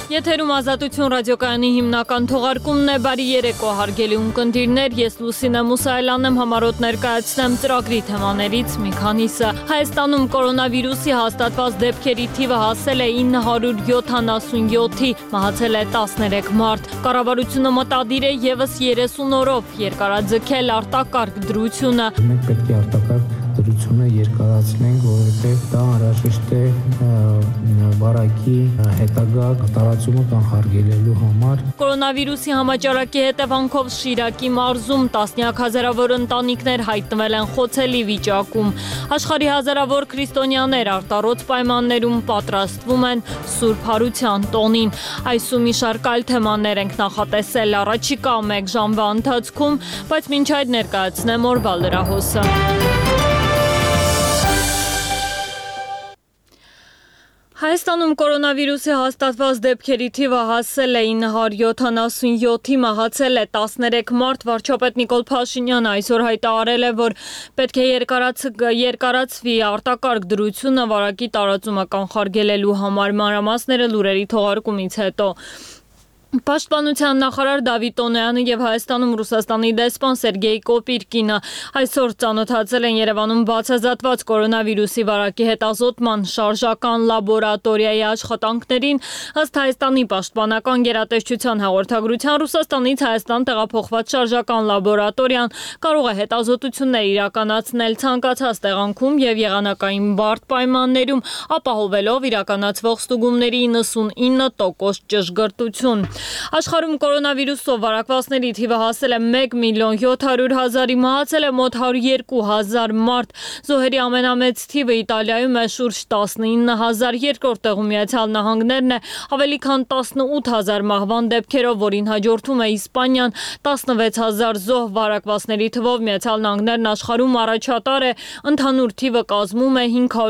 Եթերում Ազատություն ռադիոկայանի հիմնական թողարկումն է, բարի երեկո հարգելի ունկնդիրներ, ես Լուսինե Մուսայելան եմ, համառոտ ներկայացնեմ ծրագրի թեմաներից մի քանիսը։ Հայաստանում կորոնավիրուսի հաստատված դեպքերի թիվը հասել է 977-ի, մահացել է 13 մարդ։ Կառավարությունը մտադիր է ևս 30 օրով երկարաձգել արտակարգ դրությունը։ Մենք պետք է արտակարգ դրությունը երկարացնենք, որովհետև դա անհրաժեշտ է վարակի հետագա տարածումը կանխարգելելու համար։ Կորոնավիրուսի համաճարակի հետևանքով Շիրակի մարզում տասնյակ հազարավոր ընտանիքներ հայտնվել են խոցելի վիճակում։ Աշխարհի հազարավոր քրիստոնյաներ արտառոց պայմաններում պատրաստվում են Սուրբ Հարության տոնին։ Այս ու մի շարք այլ թեմաներ ենք նախատեսել առաջիկա 1 ժամվա ընթացքում, բայց մինչ այդ ներկայացնեմ օրվա լրահոսը։ Հայաստանում կորոնավիրուսի հաստատված դեպքերի թիվը հասել է 977-ի, մահացել է 13 մարդ։ Վարչապետ Նիկոլ Փաշինյանը այսօր հայտարարել է, որ պետք է երկարացվի արտակարգ դրությունը վարակի տարածումը կանխարգելելու համար։ Մանրամասները լուրերի թողարկումից հետո։ Պաշտպանության նախարար Դավիթ Տոնոյանը եւ Հայաստանում Ռուսաստանի դեսպան Սերգեյ Կոպիրկինը այսօր ծանոթացել են Երևանում բացազատված կորոնավիրուսի վարակի հետազոտման շարժական լաբորատորիայի աշխատանքներին։ Ըստ Հայաստանի պաշտպանական գերատեսչության հաղորդագրության, Ռուսաստանից Հայաստան տեղափոխված շարժական լաբորատորիան կարող է հետազոտություններ իրականացնել ցանկացած տեղանքում եւ եղանակային բարդ պայմաններում, ապահովելով իրականացվող ստուգումների 99% ճշգրտություն։ Աշխարհում կորոնավիրուսով վարակվածների թիվը հասել է 1.700.000-ի, մահացել է մոտ 102,000 մարդ։ Զոհերի ամենամեծ թիվը Իտալիայում է շուրջ 19,000, երկրորդ տեղում Միացյալ Նահանգներն է ավելի քան 18,000 մահվան դեպքերով, որին հաջորդում է Իսպանիան 16,000 զոհ։ Վարակվածների թվով Միացյալ Նահանգներն աշխարհում առաջատար է, ընդհանուր թիվը կազմում է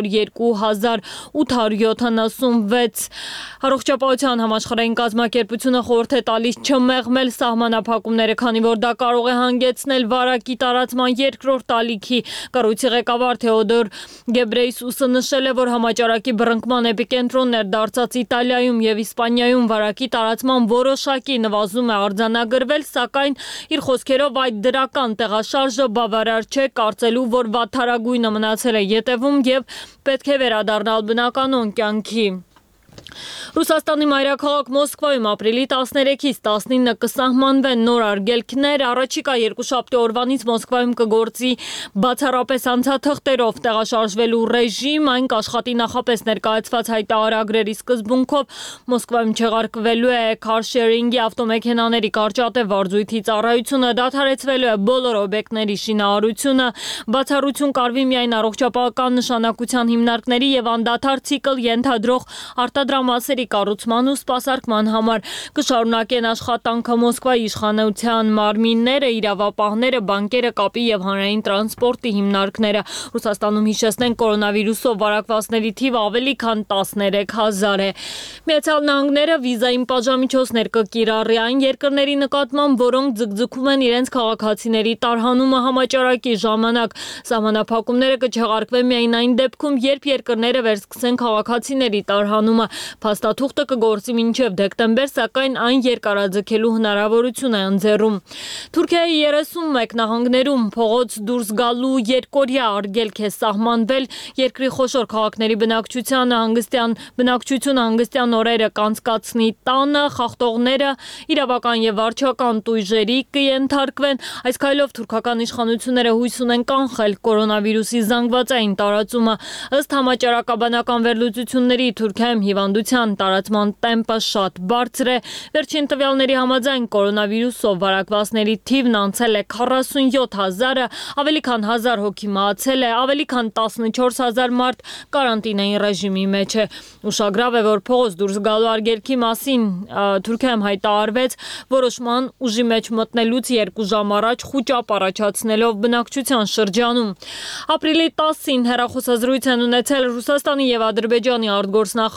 502,876։ Առողջապահության համաշխարհային կազմակերպությունը խորհուրդ է տալիս չմեղմել սահմանափակումները, քանի որ դա կարող է հանգեցնել վարակի տարածման երկրորդ ալիքի։ Կառույցի ղեկավար Թեոդոր Գեբրեյսուսը նշել է, որ համաճարակի բռնկման էպիկենտրոններ դարձած Իտալիայում եւ Իսպանիայում վարակի տարածման որոշակի նվազում է արձանագրվել, սակայն իր խոսքերով այդ դրական տեղաշարժը բավարար չէ, կարծելու, որ վատթարագույնը մնացել է ետևում եւ պետք է վերադառնալ բնականոն կյանքի։ Ռուսաստանի մայրաքաղաք Մոսկվայում ապրիլի 13-ից 19 կսահմանվեն նոր արգելքներ։ Առաջիկա երկուշաբթի օրվանից Մոսկվայում կգործի բացառապես անցաթղթերով տեղաշարժվելու ռեժիմ, այն կաշխատի նախապես ներկայացված հայտարարագրերի սկզբունքով։ Մոսկվայում չեղարկվելու է քարշերինգի ավտոմեքենաների կարճատև վարձույթի ծառայությունը, դադարեցվելու է բոլոր օբյեկտների շինարարությունը, բացառություն կարվի միայն առողջապահական նշանակության հիմնարկների եւ անդադար ցիկլ ենթադրող արտադրամասերի կառուցման ու սպասարկման համար։ Կշարունակեն աշխատանքը Մոսկվայի իշխանության մարմինները, իրավապահները, բանկերը, կապի եւ հանրային տրանսպորտի հիմնարկները։ Ռուսաստանում, հիշեցնենք, կորոնավիրուսով վարակվածների թիվը ավելի քան 13,000 է։ Միացյալ Նահանգները վիզային պատժամիջոցներ կկիրառի այն երկրների նկատմամբ, որոնք ձգձգում են իրենց քաղաքացիների տարհանումը համաճարակի ժամանակ։ Սահմանափակումները կչեղարկվեն միայն այն դեպքում, երբ երկրները վերսկսեն քաղաքացիների տարհանումը։ Փաստաթուղթը կգործի մինչև դեկտեմբեր, սակայն այն երկարաձգելու հնարավորություն է ընձեռում։ Թուրքիայի 31 նահանգներում փողոց դուրս գալու երկօրյա արգելք է սահմանվել։ Երկրի խոշոր քաղաքների բնակչությունը հանգստյան օրերը կանցկացնի տանը, խախտողները իրավական եւ վարչական տույժերի կենթարկվեն։ Այս քայլով թուրքական իշխանությունները հույս ունեն կանխել կորոնավիրուսի զանգվածային տարածումը։ Ըստ համաճարակաբանական վերլուծությունների Թուրքիայում հիվանդության տարածման տեմպը շատ բարձր է։ Վերջին տվյալների համաձայն կորոնավիրուսով վարակվածների թիվն անցել է 47,000-ը, ավելի քան 1000 հոգի մահացել է, ավելի քան 14,000 մարդ կարանտինային ռեժիմի մեջ է։ Ուշագրավ է, որ փողոց դուրս գալու արգելքի մասին Թուրքիայում հայտարարվեց որոշման ուժի մեջ մտնելուց 2 ժամ առաջ խուճապ առաջացնելով բնակչության շրջանում։ Ապրիլի 10-ին հեռախոսազրույց են ունեցել Ռուսաստանի եւ Ադրբեջանի արտգործնախարարներ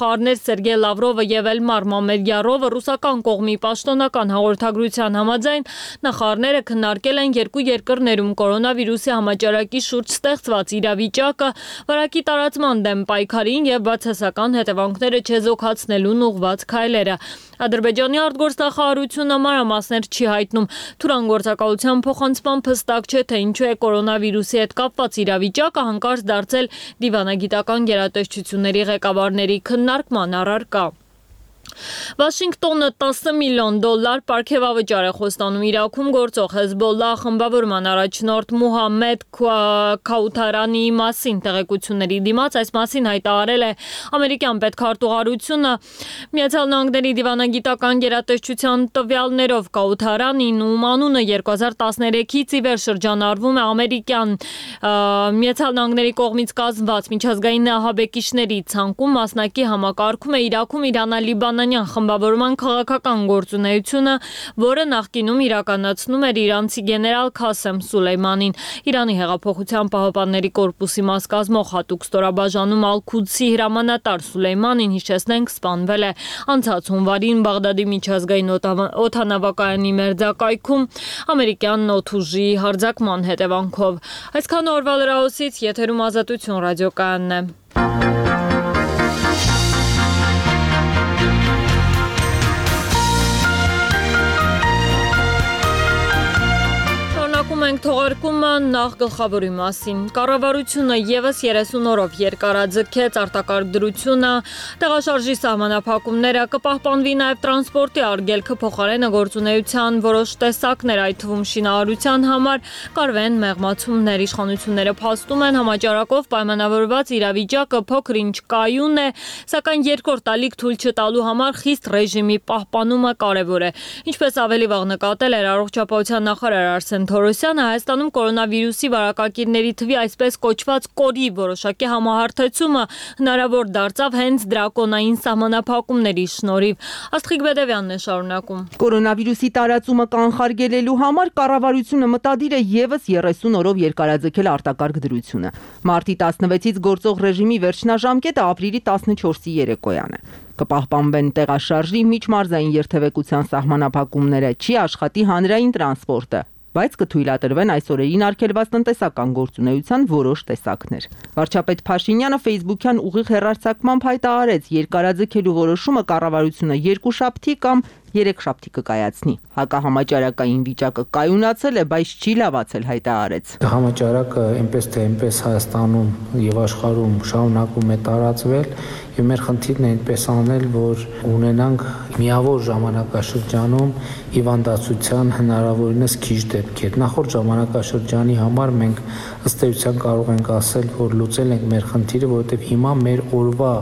Սերգեյ Լավրովը եւ Էլմար Մամեդյարովը ռուսական կողմի պաշտոնական հաղորդագրության համաձայն նախարարները քննարկել են երկու երկրներում կորոնավիրուսի համաճարակի շուրջ ստեղծված իրավիճակը, վարակի տարածման դեմ պայքարին եւ բացասական հետևանքները չեզոքացնելուն ուղղված քայլերը։ Ադրբեջանի արտգործնախարարությունը մանրամասներ չի հայտնում։ Թուրանգործակալության փոխանցմամբ հստակ չէ, թե ինչու է կորոնավիրուսի հետ կապված իրավիճակը հանկարծ դարձել դիվանագիտական գերատեսչությունների ղեկավարների քննարկման առարկա։ Վաշինգտոնը $10 միլիոն պարգևավճար է խոստանում Իրաքում գործող Հեզբոլլահ խմբավորման առաջնորդ Մուհամմեդ Քաութարանի մասին տեղեկությունների դիմաց այս մասին հայտարարել է ամերիկյան պետքարտուղարությունը Միացյալ Նահանգների դիվանագիտական գերատեսչության տվյալներով Քաութարանին ում անունը 2013-ից ի վեր շրջանառվում է ամերիկյան Միացյալ Նահանգների կողմից կազմված միջազգային նահաբեկիչների ցանկում մասնակի համակարգում է Իրաքում Իրանա-Լիբանանյան խմբավորման քաղաքական գործունեությունը, որը նախկինում իրականացնում էր իրանցի գեներալ Քասեմ Սուլեյմանին։ Իրանի հեղափոխության պահապանների կորպուսի մաս կազմող հատուկ ստորաբաժանում Ալ-Քուդսի հրամանատար Սուլեյմանին, հիշեցնենք, սպանվել է անցած հունվարին Բաղդադի միջազգային օդանավակայանի մերձակայքում ամերիկյան օդուժի հարձակման հետևանքով։ Այսքան օրվա լրահոսից եթերում Ազատություն ռադիոկայանն է։ Մենք թողարկումը նախ գլխավորի մասին։ Կառավարությունը եւս 30 օրով երկարաձգեց արտակարգ դրությունը, տեղաշարժի սահմանափակումները, կպահպանվի նաեւ տրանսպորտի արգելքը, փոխարենը գործունեության որոշ տեսակներ, այդ թվում շինարարության համար կարվեն մեղմացումներ։ Իշխանությունները փաստում են համաճարակով պայմանավորված իրավիճակը փոքր-ինչ կայուն է, սակայն երկրորդ ալիք թույլ չտալու համար խիստ ռեժիմի պահպանումը կարևոր է։ Ինչպես ավելի վաղ նկատել էր առողջապահության նախարար Արսեն Թորոսյանը, Հայաստանում կորոնավիրուսի վարակակիրների թվի այսպես կոչված կորի որոշակի համահարթեցումը հնարավոր դարձավ հենց դրակոնային սահմանափակումների շնորհիվ։ Աստղիկ Բեդևյանն է շարունակում։ Կորոնավիրուսի տարածումը կանխարգելելու համար կառավարությունը մտադիր է եւս 30 օրով երկարաձգել արտակարգ դրությունը։ Մարտի 16-ից գործող ռեժիմի վերջնաժամկետը ապրիլի 14-ի երեկոյան է։ Կպահպանվեն տեղաշարժի, միջմարզային երթևեկության սահմանափակումները, չի աշխատի հանրային տրանսպորտը, բայց կթույլատրվեն այս օրերին արգելված տնտեսական գործունեության որոշ տեսակներ։ Վարչապետ Փաշինյանը Facebook-յան ուղիղ հեռարձակմամբ հայտարարեց, երկարաձգելու որոշումը կառավարությունը երկուշաբթի կամ երեքշաբթի կկայացնի։ Հակահամաճարակային վիճակը կայունացել է, բայց չի լավացել, հայտարարեց։ Համաճարակը այնպես թե այնպես Հայաստանում եւ աշխարհում շարունակում է տարածվել եւ մեր խնդիրն է այնպես անել, որ ունենանք միավոր ժամանակաշրջանում հիվանդացության հնարավորինս քիչ դեպքեր։ Նախորդ ժամանակաշրջանի համար մենք ըստ էության կարող ենք ասել, որ լուծել ենք մեր խնդիրը, որովհետեւ հիմա մեր օրվա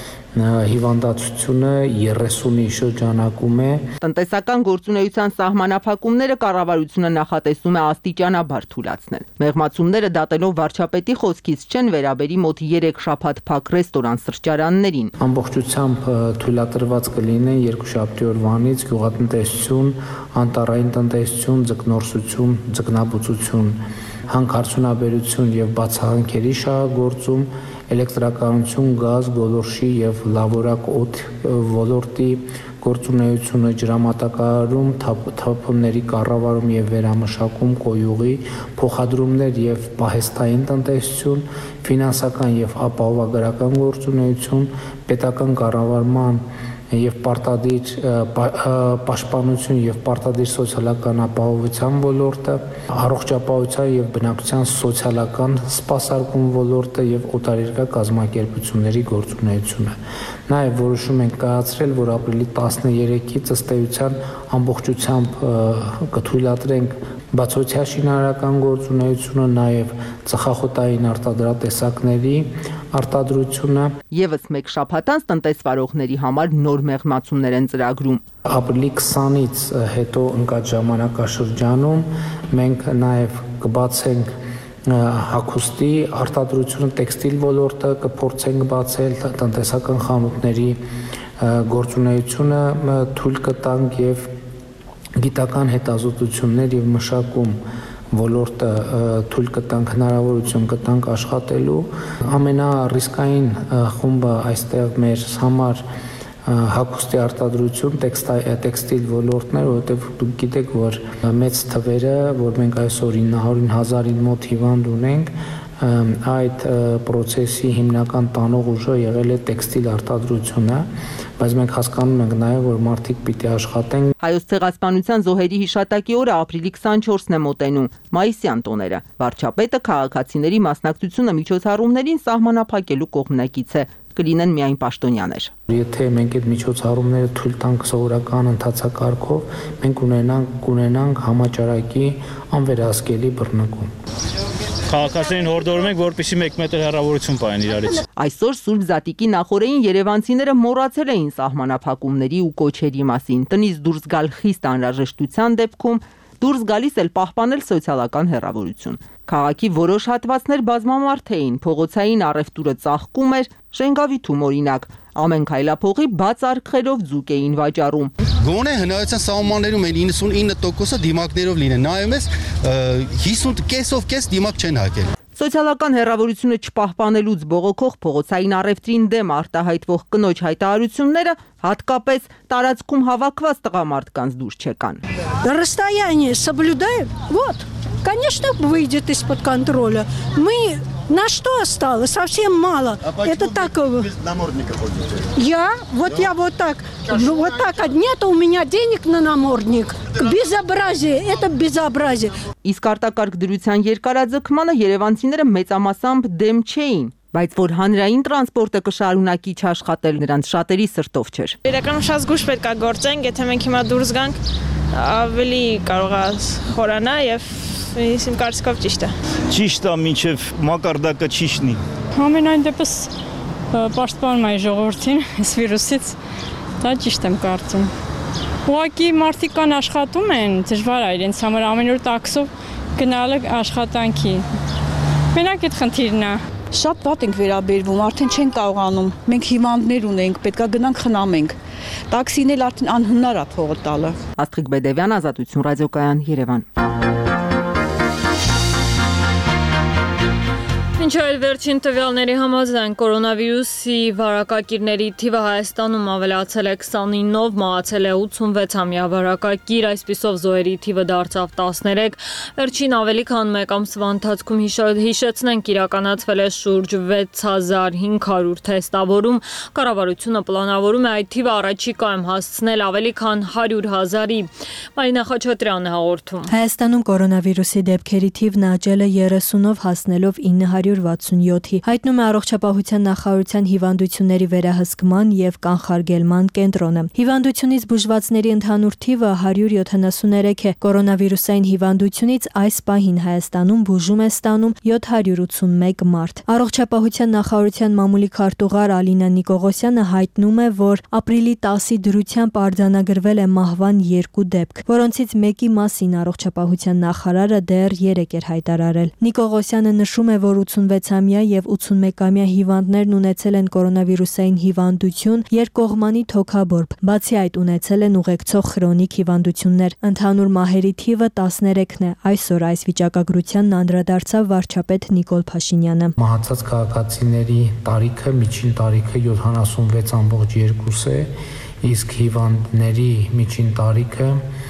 հիվանդացությունը 30-ի շրջանակում է։ Տնտեսական գործունեության սահմանափակումները կառավարությունը նախատեսում է աստիճանաբար թույլատրել։ Մեղմացումները դատելով վարչապետի խոսքից չեն վերաբերի մոտ 3 շաբաթ փակ ռեստորան սրճարաններին։ Ամբողջությամբ թույլատրված կլինեն երկուշաբթի օրվանից գյուղատնտեսություն, անտառային տնտեսություն, ձկնորսություն, ձկնաբուծություն, հանքարդյունաբերություն եւ բացահանքերի շահագործում, էլեկտրականություն, գազ, գոլորշի եւ լավորակ օդ ոլորտի գործունեությունը, ջրամատակարարում, թափոնների կառավարում եւ վերամշակում, կոյուղի, փոխադրումներ եւ պահեստային տնտեսություն, ֆինանսական եւ ապահովագրական գործունեություն, պետական կառավարման եւ պարտադիր պաշտպանություն եւ պարտադիր սոցիալական ապահովության ոլորտը, առողջապահության եւ բնակչության սոցիալական սպասարկում ոլորտը եւ օտարերկրյա կազմակերպությունների գործունեությունը։ Նաեւ որոշում ենք կայացրել, որ ապրիլի 13-ից ըստ էության ամբողջությամբ կթույլատրենք բացօթյա շինարարական գործունեությունը, նաեւ ծխախոտային արտադրատեսակների արտադրությունը։ Եվս մեկ շաբաթ անց տնտեսվարողների համար նոր մեղմացումներ են ծրագրում։ Ապրիլի 20-ից հետո ընկած ժամանակաշրջանում մենք նաեւ կբացենք հագուստի արտադրությունը, տեքստիլ ոլորտը կփորձենք բացել, տնտեսական խանութների գործունեությունը թույլ կտանք եւ գիտական հետազոտություններ եւ մշակում ոլորտը թույլ կտանք, հնարավորություն կտանք աշխատելու։ Ամենառիսկային խումբը այստեղ մեր համար հագուստի արտադրություն, տեքստիլ ոլորտներ, որովհետև դուք գիտեք, որ մեծ թվերը, որ մենք այսօր 900,000-ին մոտ հիվանդ ունենք, այդ process-ի հիմնական տանող ուժը եղել է տեքստիլ արտադրությունը, բայց մենք հասկանում ենք նաև, որ մարդիկ պիտի աշխատեն։ Հայոց ցեղասպանության զոհերի հիշատակի օրը ապրիլի 24-ն է մոտենում, մայիսյան տոները։ Վարչապետը քաղաքացիների մասնակցությունը միջոցառումներին սահմանափակելու կողմնակից է։ Կլինեն միայն պաշտոնյաներ։ Եթե մենք այդ միջոցառումները թույլ տանք սովորական ընթացակարգով, մենք կունենանք համաճարակի անվերահսկելի բռնկում։ Քաղաքացիներին հորդորում ենք, որպեսզի 1 մետր հեռավորություն պահեն իրարից։ Այսօր Սուրբ Զատիկի նախօրեին երևանցիները մոռացել էին սահմանափակումների ու կոչերի մասին։ Տնից դուրս գալ խիստ անհրաժեշտության դեպքում դուրս գալիս էլ պահպանել սոցիալական հեռավորություն։ Քաղաքի որոշ հատվածներ բազմամարդ էին, փողոցային առևտուրը ծաղկում էր, Շենգավիթում օրինակ, ամեն քայլափողի բաց արկղերով ձուկ էին վաճառում։ Գոնե հնարավորության սահմաններում այն 99%-ը դիմակներով լինեն, նայում ես 50 կեսով կես դիմակ չեն հակել։ Սոցիալական հեռավորությունը չպահպանելուց բողոքող փողոցային առևտրին դեմ արտահայտվող կնոջ հայտարարությունները հատկապես տարածքում հավաքված տղամարդկանց դուր չեկան։ Расстояние соблюдаем? Вот, конечно, выйдет из-под контроля. Мы на что осталось? Совсем мало. А это так. Без намордника ходите? Я вот так. Вот так. Нет у меня денег на намордник. Безобразие. Это безобразие. Իսկ արտակարգ դրության երկարաձգմանը երևանցիները մեծամասամբ դեմ չէին, բայց որ հանրային տրանսպորտը կշարունակի չաշխատել նրանց շատերի սրտով չէր։ Իրականում շատ զգուշ պետք է գործենք, եթե մենք հիմա դուրս գանք, ավելի կարող է խորանա եւ իմ կարծիքով ճիշտ է։ Ճիշտ է, մինչև մակարդակը ճիշտն է։ Ամենայն դեպս պաշտպանում է ժողովրդին այս վիրուսից, դա ճիշտ եմ կարծում։ Ուղղակի մարդիկ կան աշխատում են, դժվար է իրենց համար ամեն օր տաքսով գնալը աշխատանքի։ Մենակ այդ խնդիրն է։ Շատ վատ ենք վերաբերվում, արդեն չեն կարողանում։ Մենք հիվանդներ ունենք, պետքա գնանք խնամենք։ Տաքսին էլ արդեն անհնար է փողը տալը։ Աստղիկ Բեդևյան, Ազատություն ռադիոկայան, Երևան։ Ինչ այլ վերջին տվյալների համաձայն կորոնավիրուսի վարակակիրների թիվը Հայաստանում ավելացել է 29-ով, մահացել է 86-ամյա վարակակիր, այսպիսով զոհերի թիվը դարձավ 13, վերջին ավելի քան մեկ ամսվա ընթացքում հիշեցնենք իրականացվել է շուրջ 6500 թեստավորում, կառավարությունը պլանավորում է այդ թիվը առաջիկայում հասցնել ավելի քան 100,000-ի։ Մարինա Խաչատրյանը հաղորդում։ Հայաստանում կորոնավիրուսի դեպքերի թիվն աճել է 30-ով հասնելով 967-ի, հայտնում է Առողջապահության նախարարության հիվանդությունների վերահսկման և կանխարգելման կենտրոնը։ Հիվանդությունից բուժվածների ընդհանուր թիվը 173 է, կորոնավիրուսային հիվանդությունից այս պահին Հայաստանում բուժում է ստանում 781 մարդ։ Առողջապահության նախարարության մամուլի քարտուղար Ալինա Նիկողոսյանը հայտնում է, որ ապրիլի 10-ի դրությամբ արձանագրվել է մահվան 2 դեպք, որոնցից մեկի մասին Առողջապահության նախարարը դեռ 3 էր հայտարարել։ Նիկողոսյանը նշում է, որ 86-ամյա և 81-ամյա հիվանդներն ունեցել են կորոնավիրուսային հիվանդություն, երկկողմանի թոքաբորբ, բացի այդ ունեցել են ուղեկցող խրոնիկ հիվանդություններ։ Ընդհանուր մահերի թիվը 13-ն է։ Այսօր այս վիճակագրությանն անդրադարձավ վարչապետ Նիկոլ Փաշինյանը։ Մահացած քաղաքացիների տարիքը, միջին տարիքը 76.2 է, իսկ հիվանդների միջին տարիքը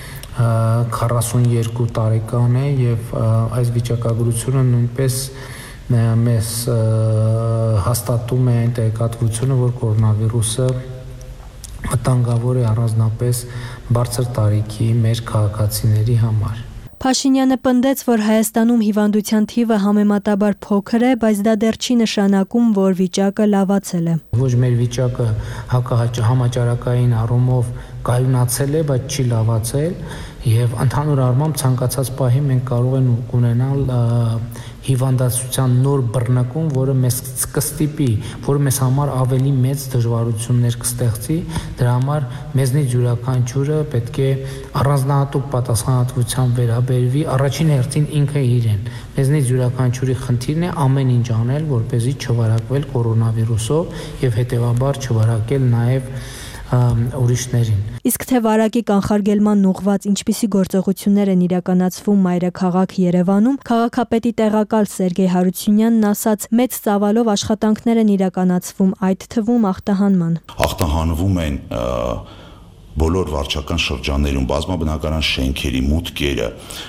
42 տարեկան է եւ այս վիճակագրությունը նույնպես մեզ հաստատում է այն տեղեկատվությունը, որ կորոնավիրուսը վտանգավոր է առանձնապես բարձր տարիքի մեր քաղաքացիների համար։ Փաշինյանը պնդեց, որ Հայաստանում հիվանդության թիվը համեմատաբար փոքր է, բայց դա դեռ չի նշանակում, որ վիճակը լավացել է։ Ոչ մեր վիճակը համաճարակային առումով կայունացել է, բայց չի լավացել եւ ընդհանուր առմամբ ցանկացած պահի մենք կարող ենք ունենալ հիվանդացության նոր բռնկում, որը մեզ կստիպի, որը մեզ համար ավելի մեծ դժվարություններ կստեղծի, դրա համար մեզնից յուրաքանչյուրը պետք է առանձնահատուկ պատասխանատվությամբ վերաբերվի, առաջին հերթին ինքը իրեն։ Մեզնից յուրաքանչյուրի խնդիրն է ամեն ինչ անել, որպեսզի չվարակվել կորոնավիրուսով եւ հետեւաբար չվարակել նաեւ ուրիշներին։ Իսկ թե վարակի կանխարգելման ուղղված ինչպիսի գործողություններ են իրականացվում մայրաքաղաք Երևանում, քաղաքապետի տեղակալ Սերգեյ Հարությունյանն ասաց, մեծ ծավալով աշխատանքներ են իրականացվում, այդ թվում ախտահանման։ Ախտահանվում են բոլոր վարչական շրջաններում բազմաբնակարան շենքերի մուտքերը,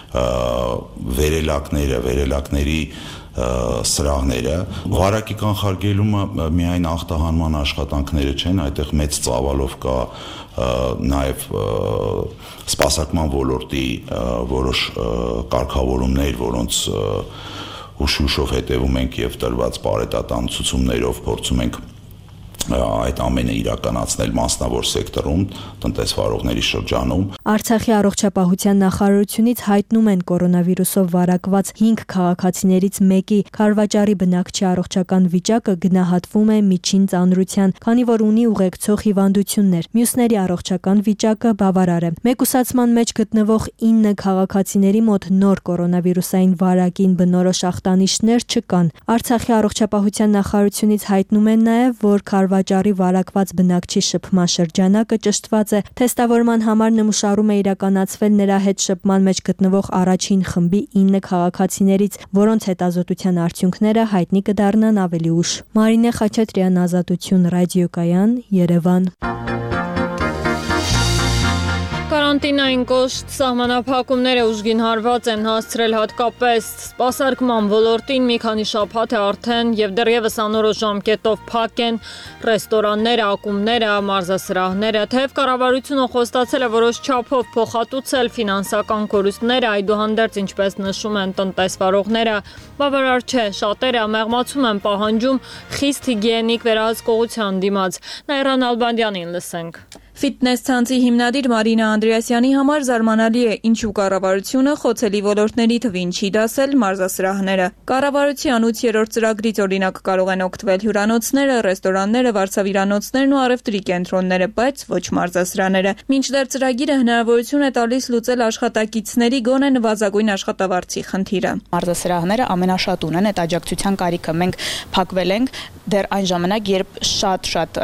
վերելակների սրահները, վարակի կանխարգելումը միայն ախտահանման աշխատանքները չեն, այդտեղ մեծ ծավալով կա նաև սպասարկման ոլորտի որոշ կարգավորումներ, որոնց ուշ-ուշով հետևում ենք եւ տրված բարետատան ցուցումներով փորձում ենք այդ ամենը իրականացնել մասնավոր սեկտորում, տնտեսվարողների շրջանում։ Արցախի առողջապահության նախարարությունից հայտնում են կորոնավիրուսով վարակված 5 քաղաքացիներից մեկի Քարվաճարի բնակչի առողջական վիճակը գնահատվում է միջին ծանրության, քանի որ ունի ուղեկցող հիվանդություններ։ Մյուսների առողջական վիճակը բավարար է։ Մեկուսացման մեջ գտնվող 9 քաղաքացիների մոտ նոր կորոնավիրուսային վարակին բնորոշ ախտանիշներ չկան։ Արցախի առողջապահության նախարարությունից հայտնում են նաև, որ Քարվաճարի վարակված բնակչի շփման շրջանակը ճշտված է։ Թեստավորման համար նմուշարում է իրականացվել նրա հետ շփման մեջ գտնվող առաջին խմբի 9 քաղաքացիներից, որոնց հետազոտության արդյունքները հայտնի կդառնան ավելի ուշ։ Մարինե Խաչատրյան, Ազատություն, ռադիոկայան, Երևան։ Կարանտինային կոշտ սահմանափակումները ուժգին հարված են հասցրել հատկապես սպասարկման ոլորտին։ Մի քանի շաբաթ է արդեն եւ դեռևս անորոշ ժամկետով փակ են ռեստորանները, ակումբները, մարզասրահները։ Թեև կառավարությունը խոստացել է որոշ չափով փոխհատուցել ֆինանսական կորուստները, այդուհանդերձ, ինչպես նշում են տնտեսվարողները, բավարար չէ, շատերը մեղմացում են պահանջում խիստ հիգիենիկ վերահսկողության դիմաց։ Նայրան Ալբանդյանին լսենք։ Ֆիթնես ցանցի հիմնադիր Մարինա Անդրեասյանի համար զարմանալի է, ինչու կառավարությունը խոցելի ոլորտների թվին չի դասել մարզասրահները։ Կառավարության 8-րդ ծրագրից օրինակ կարող են օգտվել հյուրանոցները, ռեստորանները, վարձավիրանոցներն ու առևտրի կենտրոնները, բայց ոչ մարզասրահները։ Մինչդեռ ծրագիրը հնարավորություն է տալիս լուծել աշխատակիցների գոնե նվազագույն աշխատավարձի խնդիրը։ Մարզասրահները ամենաշատ ունեն այդ աջակցության կարիքը։ Մենք փակվել ենք դեռ այն ժամանակ, երբ շատ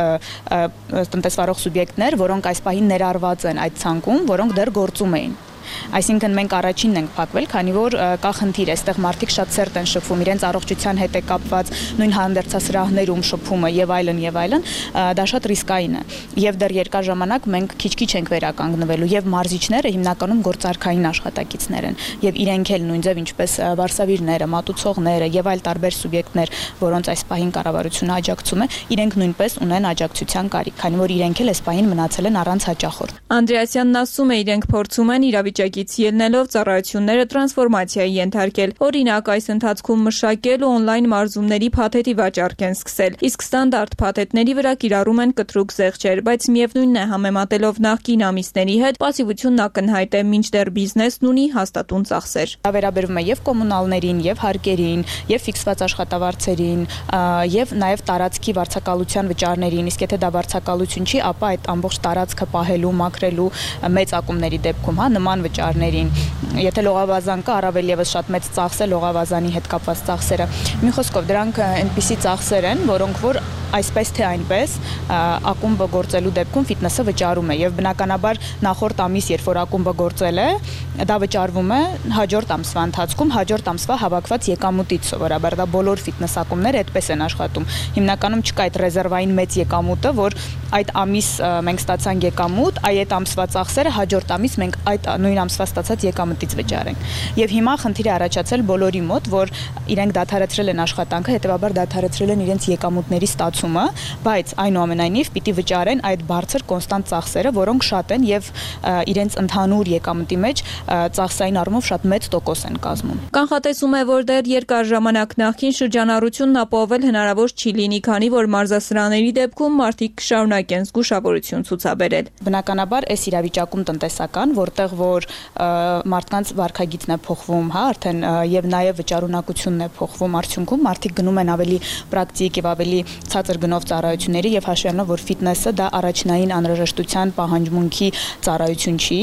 տնտեսվարող սուբյեկտներ, որոնք այս պահին ներառված են այդ ցանկում, որոնք դեռ գործում էին։ Այսինքն մենք առաջինն ենք փակվել, քանի որ կա խնդիր, այստեղ մարդիկ շատ սերտ են շփվում, իրենց առողջության հետ է կապված, նույն հանդերձասրահներում շփումը եւ այլն, դա շատ ռիսկային է։ Եվ դեռ երկար ժամանակ մենք քիչ-քիչ ենք վերականգնվելու եւ մարզիչները հիմնականում գործարքային աշխատակիցներ են եւ իրենք էլ նույն ձև ինչպես վարսավիրները, մատուցողները եւ այլ տարբեր սուբյեկտներ, որոնց այս պահին կառավարությունը աջակցում է, իրենք նույնպես ունեն աջակցության կարիք, քանի որ իրենք էլ այս պահին մնացել են առանց հաճախորդ։ Անդրեասյանն ասում է, իրենք փորձում են իրավիճակից ելնելով ծառայությունները տրանսֆորմացիայի ենթարկել։ Օրինակ, այս ընթացքում մշակել ու օնլայն մարզումների փաթեթի վաճառք են սկսել, իսկ ստանդարտ փաթեթների վրա կիրառում են կտրուկ զեղչեր, բայց միևնույնն է, համեմատելով նախկին ամիսների հետ, պասիվությունն ակնհայտ է, մինչդեռ բիզնեսն ունի հաստատուն ծախսեր։ Դա վերաբերում է եւ կոմունալներին, եւ հարկերին, եւ ֆիքսված աշխատավարձերին, եւ նաեւ տարածքի վարձակալության վճարներին, իսկ եթե դա վարձակալություն չի, ապա այդ ամբողջ տարածքը պահելու, մաքրելու մեծ ակումբների դեպքում, նման վճարներին, եթե լողավազան կա, առավել եւս շատ մեծ ծախս է լողավազանի հետ կապված ծախսերը։ Մի խոսքով, դրանք այնպիսի ծախսեր են, որոնք որ այսպես թե այնպես ակումբը գործելու դեպքում ֆիթնեսը վճարում է եւ բնականաբար նախորդ ամիս, երբ որ ակումբը գործել է, դա վճարվում է հաջորդ ամսվա ընթացքում, հաջորդ ամսվա հավաքված եկամուտից սովորաբար դա բոլոր ֆիթնես ակումբները այդպես են աշխատում։ Հիմնականում չկա այդ ռեզերվային մեծ եկամուտը, որ այդ ամիս մենք ստացանք եկամուտ, այդ ամսվա ծախսերը հաջորդ ամիս մենք այդ նույն ամսվա ստացած եկամուտից վճարենք։ Եվ հիմա խնդիր է առաջացել բոլորի մոտ, որ իրենք դադարեցրել են աշխատանքը, հետեւաբար դադարեցրել են իրենց եկամուտների ստացումը, բայց այնուամենայնիվ պիտի վճարեն այդ բարձր կոնստանտ ծախսերը, որոնք շատ են եւ իրենց ընդհանուր եկամուտի մեջ ծախսային առումով շատ մեծ տոկոս են կազմում։ Կանխատեսում է, որ դեռ երկար ժամանակ նախքին շրջանառությունն ապահովել հնարավոր չի լինի, քանի որ մարզասրահների դեպքում մարդիկ կշարունակեն զգուշավորություն ցուցաբերել։ Բնականաբար այս իրավիճակում տնտեսական, որտեղ որ մարդկանց վարքագիծն է փոխվում, արդեն եւ նաեւ վճարունակությունն է փոխվում, արդյունքում մարդիկ գնում են ավելի պրակտիկ եւ ավելի ցածր գնով ծառայությունների եւ հաշվի առնելով, որ ֆիթնեսը դա առաջնային անհրաժեշտության պահանջմունքի ծառայություն չի,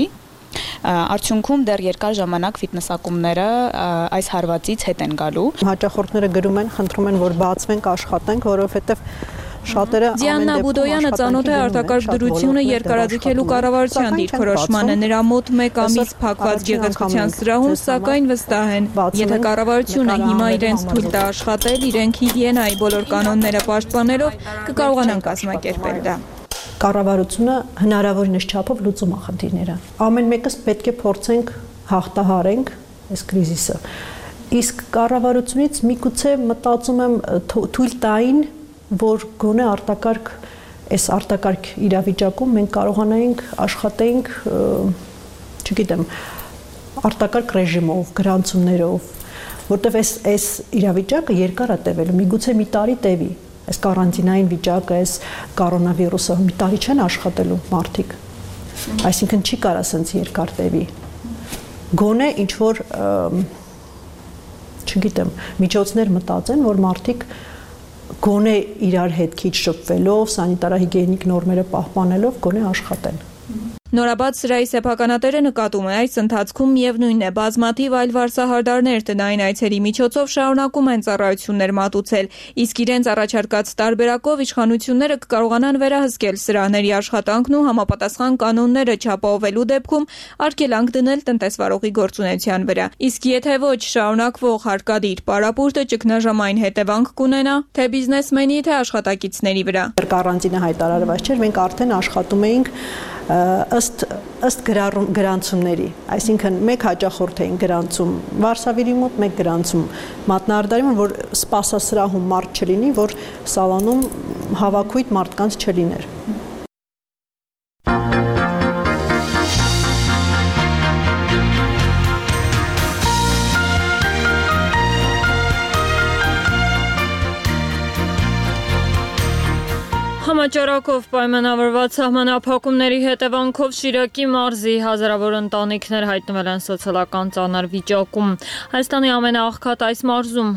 արդյունքում դեռ երկար ժամանակ ֆիթնես ակումբները այս հարվածից հետ են գալու։ Հաճախորդները գրում են, խնդրում են, որ բացվենք, աշխատենք, որովհետեւ Շատերը Դիանա Բուդոյանը ծանոթ է արտակարգ դրությունը երկարաձգելու կառավարության դիրքորոշմանը, նրա մոտ 1 ամիս փակված գեղեցկության սրահում, սակայն վստահ են, եթե կառավարությունը հիմա իրենց թույլ տա աշխատել, իրենք հիգիենայի բոլոր կանոնները պաշտպանելով կկարողանան կազմակերպել դա։ Կառավարությունը հնարավորինս չափով լուծում է խնդիրները։ Ամեն մեկս պետք է փորձենք հաղթահարենք այս կրիզիսը։ Իսկ կառավարությունից միգուցե մտածում եմ թույլ տային, որ գոնե արտակարգ իրավիճակում մենք կարողանայինք աշխատենք, չգիտեմ, արտակարգ ռեժիմով, գրանցումներով, որտեղ այս իրավիճակը երկար է տևելու, միգուցե մի տարի տևի, այս կարանտինային վիճակը, այս կորոնավիրուսը մի տարի չեն աշխատելու մարդիկ, այսինքն չի կարա սենց երկար տևի, գոնե ինչ-որ, չգիտեմ, միջոցներ մտածեն, որ մարդիկ գոնե իրար հետ քիչ շփվելով, սանիտարահիգիենիկ նորմերը պահպանելով, գոնե աշխատեն։ Նորաբաց սրահի սեփականատերը նկատում է այս ընթացքում միևնույն է բազմաթիվ այլ վարսահարդարներ տնային այցերի միջոցով շարունակում են ծառայություններ մատուցել, իսկ իրենց առաջարկած տարբերակով իշխանությունները կկարողանան վերահսկել սրահների աշխատանքն ու համապատասխան կանոնները չապահովելու դեպքում արգելանք դնել տնտեսվարողի գործունեության վրա։ Իսկ եթե ոչ, շարունակվող հարկադիր պարապուրտը ճգնաժամային հետևանք կունենա թե բիզնեսմենի, թե աշխատակիցների վրա։ Կարանտինը հայտարարված չէր, մենք արդեն աշխատում էինք ըստ գրանցումների, այսինքն մեկ հաճախորդ էին գրանցում Վարշավի մոտ, մեկ գրանցում Մատնահարդարի մոտ, որ սպասասրահում մարդ չլինի, որ սալոնում հավաքույթ մարդկանց չլիներ։ Համաճարակով պայմանավորված սահմանափակումների հետևանքով Շիրակի մարզի հազարավոր ընտանիքներ հայտնվել են սոցիալական ծանր վիճակում։ Հայաստանի ամենաաղքատ այս մարզում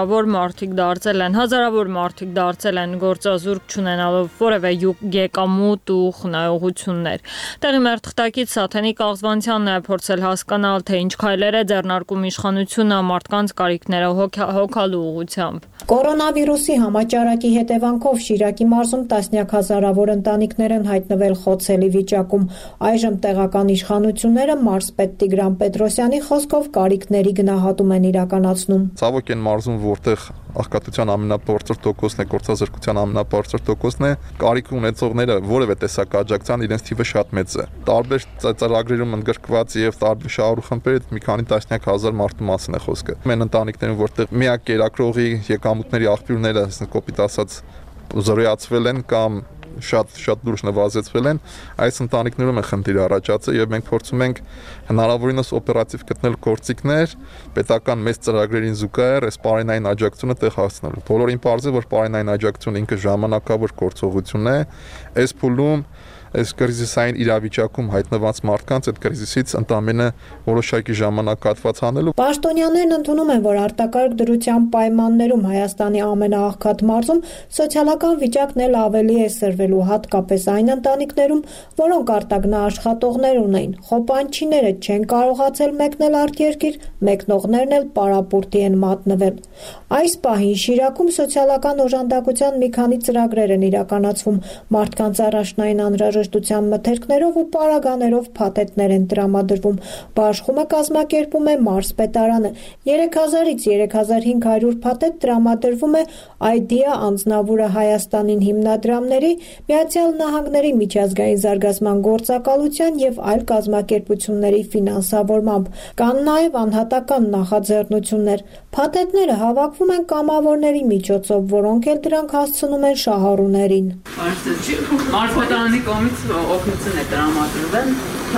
հազարավոր մարդիկ դարձել են գործազուրկ չունենալով որևէ եկամուտ ու խնայողություններ։ Տեղի մեր թղթակից Սաթենիկ Աղզվանցյանն է փորձել հասկանալ, թե ինչ քայլեր է ձեռնարկում իշխանությունը մարդկանց կարիքները հոգալու ուղղությամբ։ Կորոնավիրուսի համաճարակի հետևանքով Շիրակի մարզում տասնյակ հազարավոր ընտանիքներ են հայտնվել խոցելի վիճակում։ Այժմ տեղական իշխանությունները մարզպետ Տիգրան Պետրոսյանի խոսքով կարիքների գնահատում են իրականացնում։ Ցավոք են մարզում, որտեղ աղքատության ամենաբարձր տոկոսն է, գործազրկության ամենաբարձր տոկոսն է, կարիք ունեցողները որևէ տեսակ աջակցության իրենց թիվը շատ մեծ է։ Տարբեր ծրագրերում ընդգրկված եւ տարբեր շահառուխմբերի մի քանի տասնյակ հազար մարդու մասին է խոսքը։ Մեն ընտանիքներում, որտեղ միակ կերակրողի եկամուտների աղբյուրները, կոպիտ ասած, զորացվել են կամ շատ դուրս նվազեցվել են, այս ընտանիքներում է խնդիր առաջացել եւ մենք փորձում ենք հնարավորինս օպերատիվ գտնել գործիքներ պետական մեծ ծրագրերին զուգահեռ այս պարենային աջակցությունը տեղ հասցնելու։ Բոլորին պարզ է, որ պարենային աջակցությունը ինքը ժամանակավոր գործողություն է, այս փուլում այս կրիզիսային իրավիճակում հայտնված մարդկանց այդ կրիզիսից ընդամենը որոշակի ժամանակ կատված անելու։ Պաշտոնյաներն ընդունում են, որ արտակարգ դրության պայմաններում Հայաստանի ամենաաղքատ մարզում սոցիալական վիճակն էլ ավելի է սրվելու, հատկապես այն ընտանիքներում, որոնք արտագնահաշխատողներ ունեն։ Խոպանչիները չեն կարողացել մեկնել արտերկիր, մեկնողներն էլ պարապուրտի են մատնվել։ Այս պահին Շիրակում սոցիալական օժանդակության մի քանի ծրագրեր են իրականացվում, մարդկանց առաջնային անհրաժեշտության մթերքներով ու պարագաներով փաթեթներ են տրամադրվում։ Բաշխումը կազմակերպում է մարզպետարանը։ 3000-ից 3500 փաթեթ տրամադրվում է Idea անձնավուրը Հայաստանին հիմնադրամների, Միացյալ Նահանգների միջազգային զարգացման գործակալության եւ այլ կազմակերպությունների ֆինանսավորմամբ։ Կան նաեւ անհատական նախաձեռնություններ։ Փաթեթները հավաքվում են կամավորների միջոցով, որոնք էլ դրանք հասցնում են շահառուներին։ Մարզպետարանի կողմից օգնություն է տրամադրվել,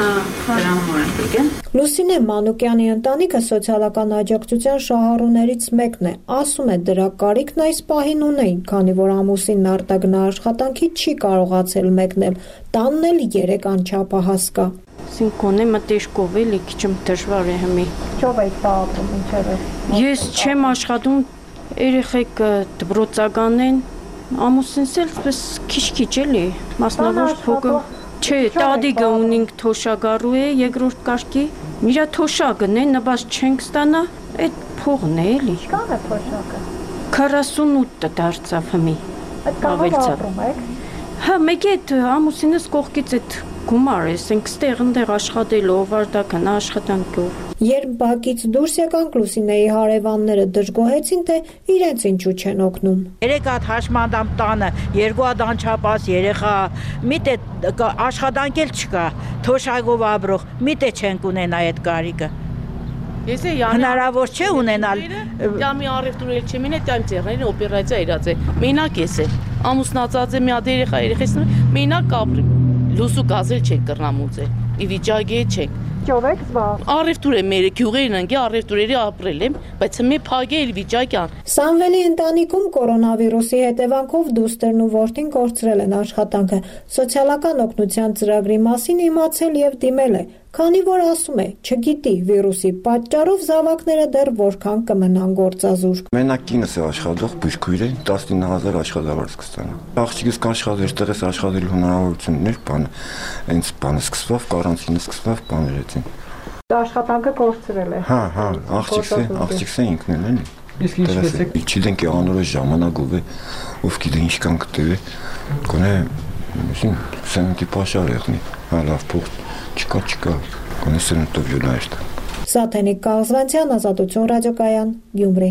Լուսինե Մանուկյանի ընտանիքը սոցիալական աջակցության շահառուներից մեկն է։ Ասում է, դրա կարիքն այս պահին ունեին, քանի որ ամուսինն արտագնահաշխատանքի չի կարողացել մեկնել, տանն էլ 3 անչափահաս կա։ Սինքոնե մտեշկով էլի քիչ դժվար է հիմի։ Ինչով եք ապրում, ինչեր է։ Ես չեմ աշխատում, երեխեք դպրոցական են, ամուսինս էլ քիչ էլի, մասնավոր փոքր։ Չէ, տադիգը ունենք թոշակառու է, երկրորդ կարգի։ Իրա թոշակն է, նպաս չենք ստանա, այդ փողն է էլի։ Ինչքան է թոշակը։ 48 դարձավ հիմի։ Այդ կանոնը ապրում եք։ Հա, մեկ է ամուսինս կողքից այդ գումար է, ասենք ստեղ աշխատելով, վարդական աշխատանքով։ Երբ բակից դուրս եկանք, Լուսինեի հարևանները դժգոհեցին, թե իրենց ինչու չեն օգնում։ 3 հատ հաշմանդամ տանը, 2 հատ անչափած երեխա, միտե աշխատանք էլ չկա, թոշակով ապրող, միտե չենք ունենա այդ կարիքը։ Հնարավոր չէ ունենալ։ Դա մի առևտուր էլ չեմ ինե, դայմ ծերներին օպերացիա իրաց է։ Մենակ ես է։ Ամուսնացած է մի հատ երեխա, մենակ ապրի։ Լուսու գազել չենք կռնամուծել։ Ի վիճակի չենք։ Ով եք զբաղ։ Առևտուր է մեր գյուղերին ընկե առևտուրերի ապրել եմ, բայց մի փագել վիճակյան։ Սամվելի ընտանիքում կորոնավիրուսի հետևանքով դուստերն ու որդին կորցրել են աշխատանքը։ Սոցիալական օգնության ծրագրի մասին իմացել եւ դիմել է, քանի որ ասում է, չգիտի վիրուսի պատճառով զավակները դեռ որքան կմնան գործազուրկ։ Մենակ կինս է աշխատող, բուժքույր է, 19000 աշխատավարձ կստանա։ Աղջիկս կանաշխատել, տեղս աշխատելու հնարավորություններ, հենց բանը սկսվավ, կարանտինը սկսվավ, բաներ էցին։ Դա աշխատանքը կորցրել է։ Հա, աղջիկս է ինքն էլ էլի։ Իսկ ինչ գեցեք։ Չգիտենք անորոշ ժամանակով է, ով գիտե ինչքան կտևի, գոնե սենտի պաշար եղնի, լավ փող չկա, գոնե սենտով յունայր։ Սաթենիկ Կաղզվանցյան, Ազատություն ռադիոկայան, Գյումրի։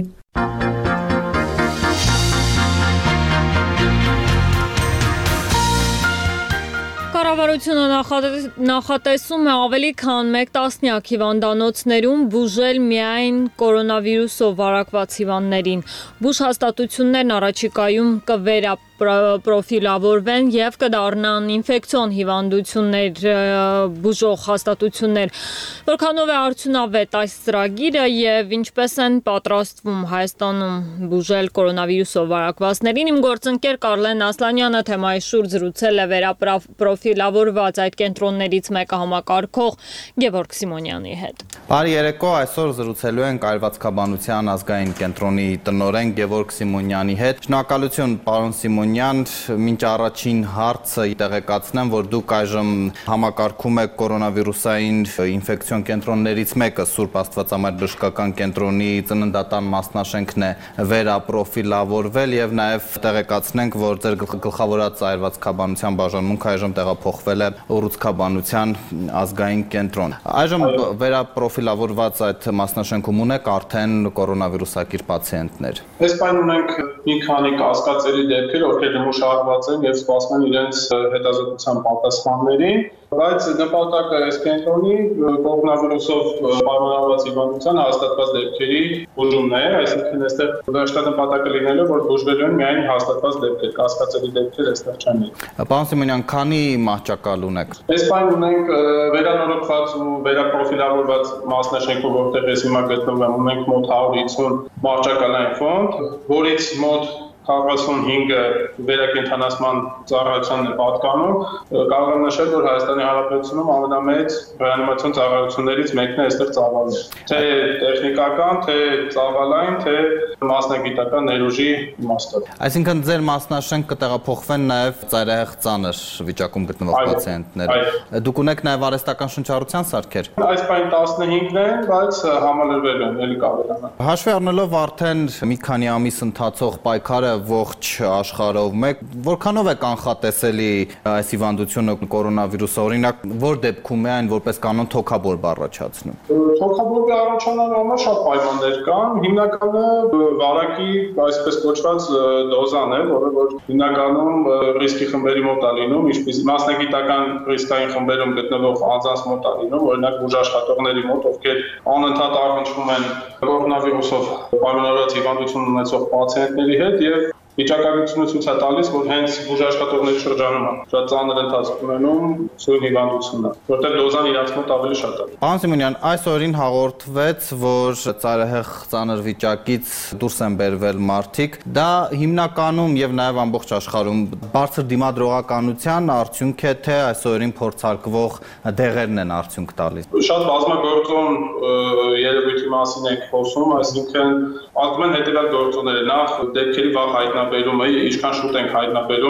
Կառավարությունը նախատեսում է ավելի քան 1 տասնյակ հիվանդանոցներում բուժել միայն կորոնավիրուսով վարակված հիվանդներին։ Բուժ հաստատություններն առաջիկայում կվերապրոֆիլավորվեն եւ կդառնան ինֆեկցիոն հիվանդություններ բուժող հաստատություններ։ Որքանով է արդյունավետ այս ծրագիրը եւ ինչպես են պատրաստվում Հայաստանում բուժել կորոնավիրուսով վարակվածներին, իմ գործընկեր Կարլեն Ասլանյանը թեմայի շուրջ զրուցել է վերապրոֆիլավորված այդ կենտրոններից մեկը համակարգող Գևորգ Սիմոնյանի հետ։ Բարի երեկո, այսօր զրուցելու ենք Այրվածքաբանության ազգային կենտրոնի տնօրեն Գևորգ Սիմոնյանի հետ։ Շնորհակալություն, պարոն Սիմոնյան, մինչ առաջին հարցը տեղեկացնեմ, որ դուք այժմ համակարգում եք կորոնավիրուսային ինֆեկցիոն կենտրոններից մեկը Սուրբ Աստվածամայր բժշկական կենտրոնի ծննդատան մասնաշենքն է վերապրոֆիլավորվել եւ նաեւ տեղեկացնենք, որ ձեր գլխավորած Այրվածքաբանության բաժանմունքը այժմ տեղափոխվել է ուռուցքաբանության ազգային կենտրոն։ Այժմ վերապրոֆիլավորված այդ մասնաշենքում ունեք արդեն կորոնավիրուսակիր պացիենտներ։ Այս պայն ունենք մի քանի կասկածելի դեպքեր, ովքեր դիմուշահված են եւ սպասում են իրենց հետազոտության պատասխաններին, բայց նպատակը այս կենտրոնի կորոնավիրուսով պայմանավորված հիվանդության հաստատված դեպքերի բուժումն է, այսինքն այստեղ վերջնական նպատակը լինելով, որ բուժվելու են միայն հաստատված դեպքեր, կասկածելի դեպքեր այստեղ չեն։ Պարոն Սիմոնյան, քանի մահճակալ ունեք։ Այս պայն ունենք վերանորոգված ու վերապրոֆիլավորված մասնաշենքով, որտեղ ես հիմա գտնվում եմ, ունենք մոտ 150 մահճակալային ֆոնդ, որից մոտ 45-ը վերակենդանացման ծառայության է պատկանում, կարող եմ նշել, որ Հայաստանի Հանրապետությունում ամենամեծ ռեանիմացիոն ծառայություններից մեկն է այստեղ ծավալը։ Թե տեխնիկական, թե ծավալային, թե մասնագիտական ներուժի իմաստով։ Այսինքն ձեր մասնաշենք կտեղափոխվեն նաև ծայրահեղ ծանր վիճակում գտնվող պացիենտները։ Դուք ունեք նաև արհեստական շնչառության սարքեր։ Այս պայն 15-ն են, բայց համալրվել են, էլի կավելանա։ Հաշվի առնելով արդեն մի քանի ամիս ընթացող պայքարը ողջ աշխարհով մեկ որքանով է կանխատեսելի այս հիվանդությունը կորոնավիրուսը, օրինակ որ դեպքում է այն որպես կանոն թոքաբորբ առաջացնում։ Թոքաբորբի առաջանալու համար շատ պայմաններ կան, հիմնականը վարակի այսպես կոչված դոզան է, որը որ հիմնականում ռիսկի խմբերի մոտ է լինում, ինչպես մասնագիտական ռիսկային խմբերում գտնվող անձանց մոտ է լինում, օրինակ բուժաշխատողների մոտ, ովքեր անընդհատ առնչվում են կորոնավիրուսով պայմանավորված հիվանդություն ունեցող պացիենտների հետ եւ վիճակագրությունը ցույց է տալիս, որ հենց բուժաշխատողների շրջանում է շատ ծանր ընթացք ունենում սույն հիվանդությունը, որտեղ դոզան իրաց մոտ ավելի շատ է։ Պարոն Սիմոնյան, այս օրին հաղորդվեց, որ ծայրահեղ ծանր վիճակից դուրս են բերվել մարդիկ։ Դա հիմնականում եւ նաեւ ամբողջ աշխարհում բարձր դիմադրողականության արդյունք է, թե այս օրին փորձարկվող դեղերն են արդյունք տալիս։ Շատ բազմագործոն երևույթի մասին ենք խոսում, այսինքն ասում են հետեւյալ գործոնները, նախ դեպքերի վաղ հայտնաբերումը, ինչքան շուտ ենք հայտնաբերում,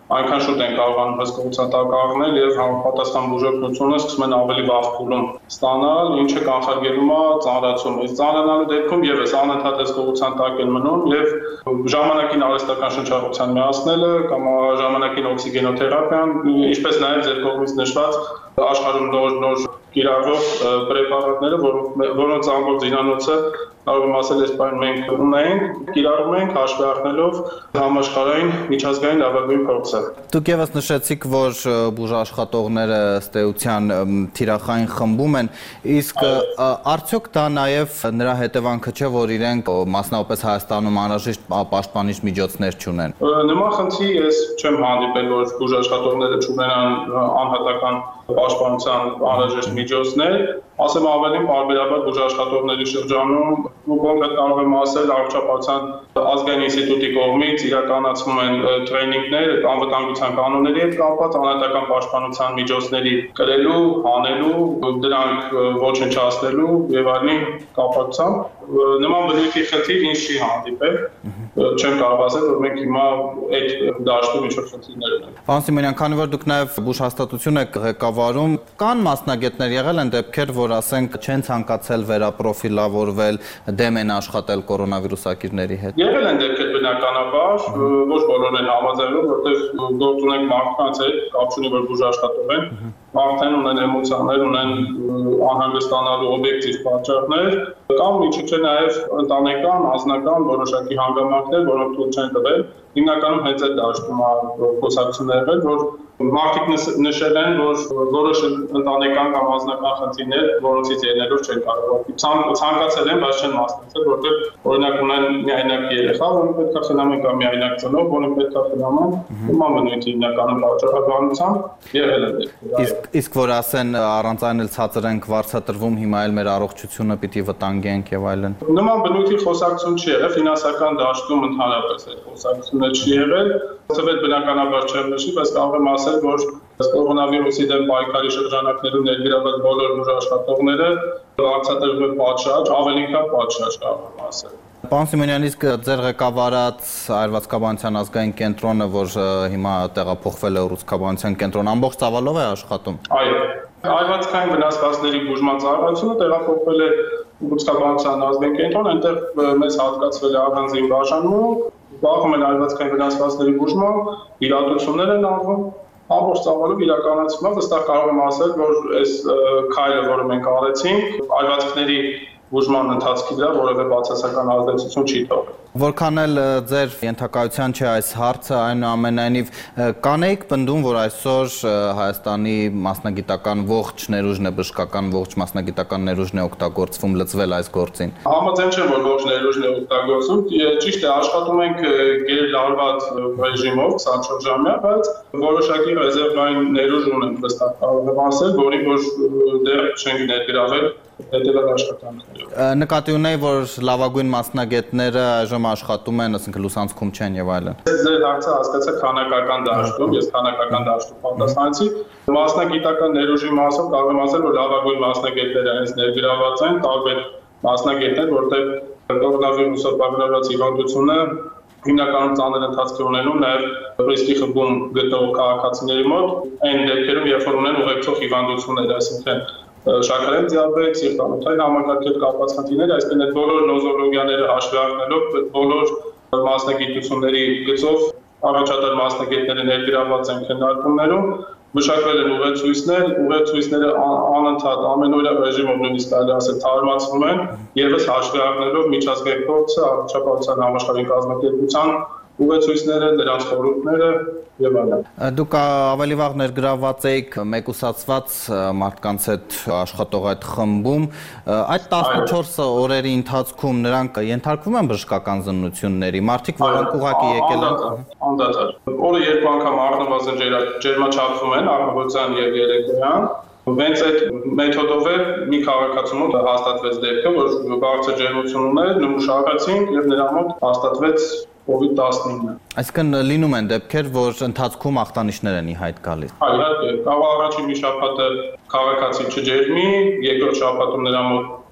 այնքան շուտ են կարողանում հսկողության տակ առնել եւ համապատասխան բուժօգնությունը սկսում են ավելի վաղ փուլում ստանալ, ինչը կանխարգելում է ծանրացումը։ Իսկ ծանրանալու դեպքում եւս անընդհատ հսկողության տակ են մնում եւ ժամանակին արհեստական շնչառության միացնելը կամ ժամանակին օքսիգենոթերապիան, ինչպես նաեւ ձեր կողմից նշված աշխարհում նոր կիրառվող պրեպարատները, որոնց ամբողջ զինանոցը կարող եմ ասել, այս բանը մենք ունենք, կիրառում ենք հաշվի առնելով համաշխարհային միջազգային լավագույն փորձը։ Դուք ևս նշեցիք, որ բուժաշխատողները ըստ էության թիրախային խմբում են, իսկ արդյոք դա նաև նրա հետևանքը չէ, որ իրենք մասնավորապես Հայաստանում անհրաժեշտ պաշտպանիչ միջոցներ չունեն։ Նման խնդրի ես չեմ հանդիպել, որ բուժաշխատողները չունենան անհատական պաշտպանության անհրաժեշտ միջոցներ, ասեմ ավելին պարբերաբար բուժաշխատողների շրջանում կոնկրետ կարող եմ ասել առողջապահության ազգային ինստիտուտի կողմից իրականացվում են տրեյնինգներ անվտանգության կանոնների հետ կապված անհատական պաշտպանության միջոցների կրելու, հանելու, դրանք ոչնչացնելու եւ այլն կապակցությամբ նման բնույթի խնդիր ինչ չի հանդիպել չեմ կարող ասել որ մենք հիմա այդ դաշտում ինչ-որ խնդիրներ ունենք։ Պարոն Սիմոնյան, քանի որ դուք նաև բուժհաստատություն եք ղեկավարում, կան մասնագետներ եղել են դեպքեր, որ ասենք չեն ցանկացել վերապրոֆիլավորվել, դեմ են աշխատել կորոնավիրուսակիրների հետ։ Եղել են դեպքեր բնականաբար, ոչ բոլորն են համաձայնվում, որտեղ գործ ունենք մարդկանց հետ, կապ չունի որ բուժաշխատող են, մարդն ունեն էմոցիաներ, ունեն անհանգստանալու օբյեկտիվ պատճառներ, կամ ինչու՞ չէ նաև ընտանեկան, անձնական որոշակի հանգամանքներ, որոնք թույլ չեն տվել, հիմնականում հենց այդ դաշտում խոսակցություններ եղել, որ մարդիկ նշել են, որ որոշ ընտանեկան կամ անձնական խնդիրներ, որոնցից ելնելով չեն կարող ցանկացել են, բայց չեն մասնակցել, որտեղ օրինակ ունեն միայնակ երեխա, որոնք պետք է խնամեն կամ միայնակ ծնող, որոնք պետք է խնամեն, նման բնույթի հիմնականում պատճառաբանությամբ եղել են դեպքեր։ Իսկ որ ասեն առանց այն էլ ցածր ենք վարձատրվում, հիմա էլ մեր առողջությունը պիտի վտանգենք եւ այլն։ Նման բնույթի խոսակցություն չի եղել, ֆինանսական դաշտում ընդհանրապես այդ խոսակցությունը չի եղել, թվեր բնականաբար չեմ նշի, բայց կարող եմ ասել, որ կորոնավիրուսի դեմ պայքարի շրջանակներում ներգրաված բոլոր բուժաշխատողները վարձատրվում են պատշաճ, ավելի քան պատշաճ կարող եմ ասել։ Պարոն Սիմոնյան, իսկ ձեր ղեկավարած Այրվածքաբանության ազգային կենտրոնը, որ հիմա տեղափոխվել է Ուռուցքաբանության կենտրոն, ամբողջ ծավալով է աշխատում։ Այո, այրվածքային վնասվածքների բուժման ծառայությունը տեղափոխվել է Ուռուցքաբանության ազգային կենտրոն, այնտեղ մեզ հատկացվել է առանձին բաժանմունք, զբաղվում են այրվածքային վնասվածքների բուժմամբ, իրադարձություններ են արվում, ամբողջ ծավալով իրականացվում է, վստահ կարող եմ ասել, որ այս քայլը, որը մենք արեցինք, այրվածքների բուժման ընթացքի վրա որևէ բացասական ազդեցություն չի թողել։ Որքան էլ ձեր ենթակայության չէ այս հարցը, այնուամենայնիվ կանեիք պնդում, որ այսօր Հայաստանի մասնագիտական ողջ ներուժն է, բժշկական ողջ մասնագիտական ներուժն է օգտագործվում լծվել այս գործին։ Համաձայն չեմ, որ ողջ ներուժն է օգտագործվում, ճիշտ է, աշխատում ենք գերլարված ռեժիմով 24 ժամյա, բայց որոշակի ռեզերվային ներուժ ունենք, վստահ կարող եմ ասել, որի որ դեռ չենք ներգրավել հետևյալ աշխատանքներով։ Նկատի ունեի, որ լավագույն մասնագետները այժմ աշխատում են, ասենք լուսանցքում չեն եւ այլն։ Ձեր հարցը հասկացա քանակական դաշտում, ես քանակական դաշտում պատասխանեցի։ Մասնագիտական ներուժի մասով կարող եմ ասել, որ լավագույն մասնագետները հենց ներգրաված են, տարբեր մասնագետներ, որտեղ կորոնավիրուսով բաղկացած հիվանդությունը հիմնականում ծանր ընթացք ունենում նաև ռիսկի խմբում գտնվող քաղաքացիների մոտ, այն դեպքերում, երբ որ ունեն ուղեկցող հիվանդություններ, այսինքն շաքարային դիաբետ, սիրտանոթային համակարգերի կապված խնդիրներ, այսինքն այդ բոլոր նոզոլոգիաները հաշվի առնելով բոլոր մասնագիտությունների գծով առաջատար մասնագետները ներգրաված են քննարկումներում, մշակվել են ուղեցույցները անընդհատ ամենօրյա ռեժիմով նույնիսկ կարելի ասել թարմացվում են, եւս հաշվի առնելով միջազգային փորձը, առողջապահության համաշխարհային կազմակերպության ուղեցույցները, դրանց խորհուրդները եւ այլն։ Դուք ավելի վաղ ներգրաված եք մեկուսացված մարդկանց հետ աշխատող այդ խմբում, այդ 14 օրերի ընթացքում նրանք ենթարկվում են բժշկական զննությունների, մարդիկ, որոնք ուղղակի եկել են անդադար։ Օրը երկու անգամ առնվազն ջերմաչափվում են առավոտյան եւ երեկոյան։ Հենց այդ մեթոդով է մի քաղաքացու մոտ հաստատվեց դեպքը, որ բարձր ջերմություն ուներ, նմուշարեցինք եւ նրա մոտ հաստատվեց COVID-19։ Այսինքն լինում են դեպքեր, որ ընթացքում ախտանիշներ են ի հայտ գալիս։ Իհարկե, կարող առաջին մի շաբաթը քաղաքացի չջերմի, երկրորդ շաբաթում նրա մոտ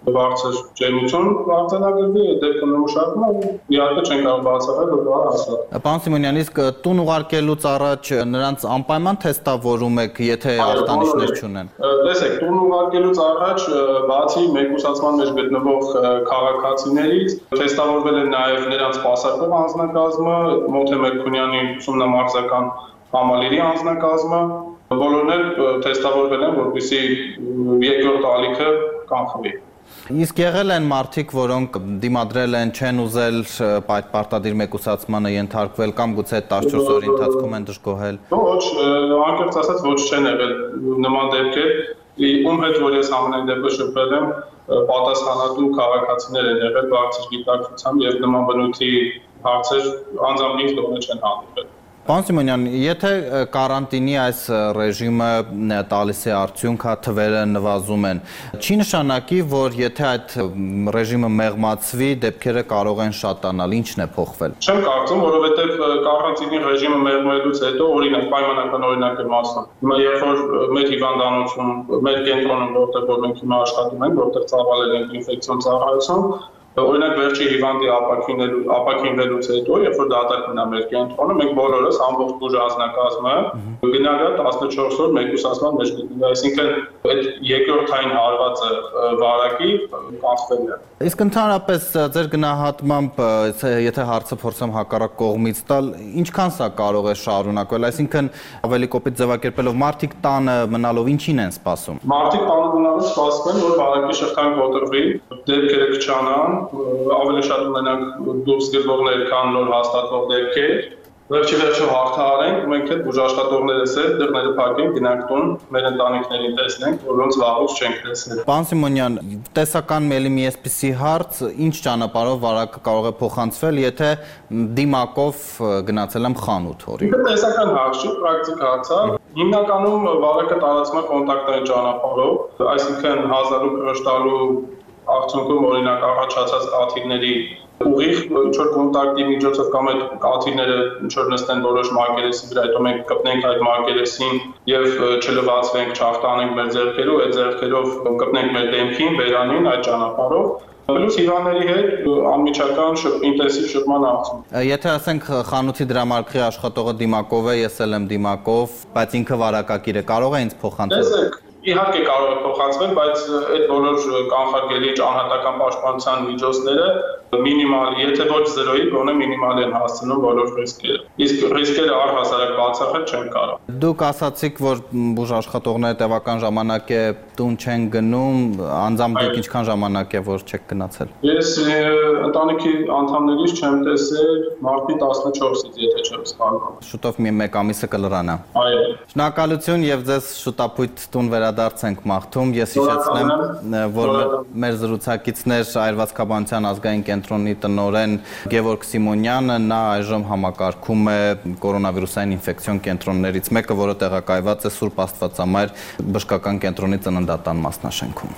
բարձր ջերմություն արձանագրվի, դեպքը նմուշակում իհարկե չեն կարող բացառել, որ դա հաստատ։ Պարոն Սիմոնյան, իսկ տուն ուղարկելուց առաջ նրանց անպայման թեստավորում եք, եթե ախտանիշներ չունեն։ Տեսեք, տուն ուղարկելուց առաջ բացի մեկուսացման մեջ գտնվող քաղաքացիներից թեստավորվել է նաև նրանց սպասարկող անձնակազմը, Մոթե Մերկունյանի ուսումնամարզական համալիրի անձնակազմը, բոլորն էլ թեստավորվել են, որպեսզի երկրորդ ալիքը կանխվի։ Իսկ եղել են մարդիկ, որոնք դիմադրել են, չեն ուզել պարտադիր մեկուսացմանը ենթարկվել կամ գուցե 14 օրի ընթացքում են դժգոհել։ Ոչ, անկեղծ ասած ոչ չեն եղել նման դեպքեր, ում հետ որ ես ամեն դեպքում շփվել եմ, պատասխանատու քաղաքացիներ են եղել բարձր գիտակցությամբ եւ նման բնույթի հարցեր անձամբ ինձ դուրս չեն հանդիպել։ Պարոն Սիմոնյան, եթե կարանտինի այս ռեժիմը տալիս է արդյունք, թվերը նվազում են, չի նշանակի, որ եթե այդ ռեժիմը մեղմացվի, դեպքերը կարող են շատանալ, ինչն է փոխվել։ Չեմ կարծում, որովհետև կարանտինի ռեժիմը մեղմելուց հետո օրինակ պայմանական օրինակ եմ ասում։ Հիմա երբ որ մեր հիվանդանոցում, մեր կենտրոնում, որտեղ որ մենք հիմա աշխատում ենք, որտեղ ծավալել ենք ինֆեկցիոն ծառայություն, օրինակ վերջի հիվանդի ապաքինվելուց հետո, երբ որ դատարկ մնա մեր կենտրոնը, մենք բոլորս ամբողջ բուժ անձնակազմը գնալը 14 օր մեկուսացման մեջ գտնվում, այսինքն այդ երկրորդային հարվածը վարակի կանխվել է։ Իսկ ընդհանրապես ձեր գնահատմամբ, եթե հարցը փորձեմ հակառակ կողմից տալ, ինչքան սա կարող է շարունակվել, այսինքն ավելի կոպիտ ձևակերպելով մարդիկ տանը մնալով ինչին են սպասում։ Մարդիկ տանը մնալով սպասում են, որ վարակի շղթան կոտրվի, դեպքերը կչանան, ավելի շատ ունենանք դուրս գծողներ, քան նոր հաստատվող դեպքեր։ Վերջի հաղթահարենք, մենք այդ բուժաշխատողներս էլ դռները փակենք, գնանք տուն, մեր ընտանիքներին տեսնենք, որոնց վաղուց չենք տեսել։ Պարոն Սիմոնյան, տեսական մելի մի այսպիսի հարց, ինչ ճանապարհով վարակը կարող է փոխանցվել, եթե դիմակով գնացել եմ խանութ, օրինակ։ Տեսական հարց չի, պրակտիկ հարց է։ Հիմնականում վարակը տարածվում է կոնտակտային ճանապարհով, այսինքն հազարու կրշտալու արդյունքում օրինակ առաջացած կաթիլների ուղիղ ինչ-որ կոնտակտի միջոցով կամ այդ կաթիլները ինչ-որ նստեն որոշ մակերեսի վրա, հետո մենք կպնենք այդ մակերեսին եւ չլվացվենք, չախտանենք մեր ձեռքերով, այդ ձեռքերով կպնենք մեր դեմքին, բերանին այդ ճանապարհով։ Պլյուս հիվանդների հետ անմիջական ինտենսիվ շփման արդյունք։ Եթե ասենք խանութի դրամարկղի աշխատողը դիմակով է, ես էլ եմ դիմակով, բայց ինքը վարակակիր է, կարող է ինձ փոխանցել։ Իհարկե կարող է փոխանցվել, բայց այդ բոլոր կանխարգելիչ անհատական պաշտպանության միջոցները մինիմալ, եթե ոչ 0-ի, գոնե մինիմալ են հասցնում բոլոր ռիսկերը։ Իսկ ռիսկերը առհասարակ բացառել չեն կարող։ Դուք ասացիք, որ բուժաշխատողները տևական ժամանակ է տուն չեն գնում, անձամբ դուք ինչքան ժամանակ է որ չեք գնացել։ Ես ընտանիքի անդամներից չեմ տեսել մարտի 14-ից, եթե չեմ սխալվում։ Շուտով մի մեկ ամիսը կլրանա։ Այո։ Շնորհակալություն եւ ձեզ շուտապույտ տուն վերադարձ ենք մաղթում։ Ես հիշեցնեմ, որ մեր զրուցակիցներ Այրվածքաբանության ազգային կենտրոնի տնօրեն Գևորգ Սիմոնյանը, նա այժմ համակարգում է կորոնավիրուսային ինֆեկցիոն կենտրոններից մեկը, որը տեղակայված է Սուրբ Աստվածամայր բժշկական կենտրոնի ծննդատան մասնաշենքում։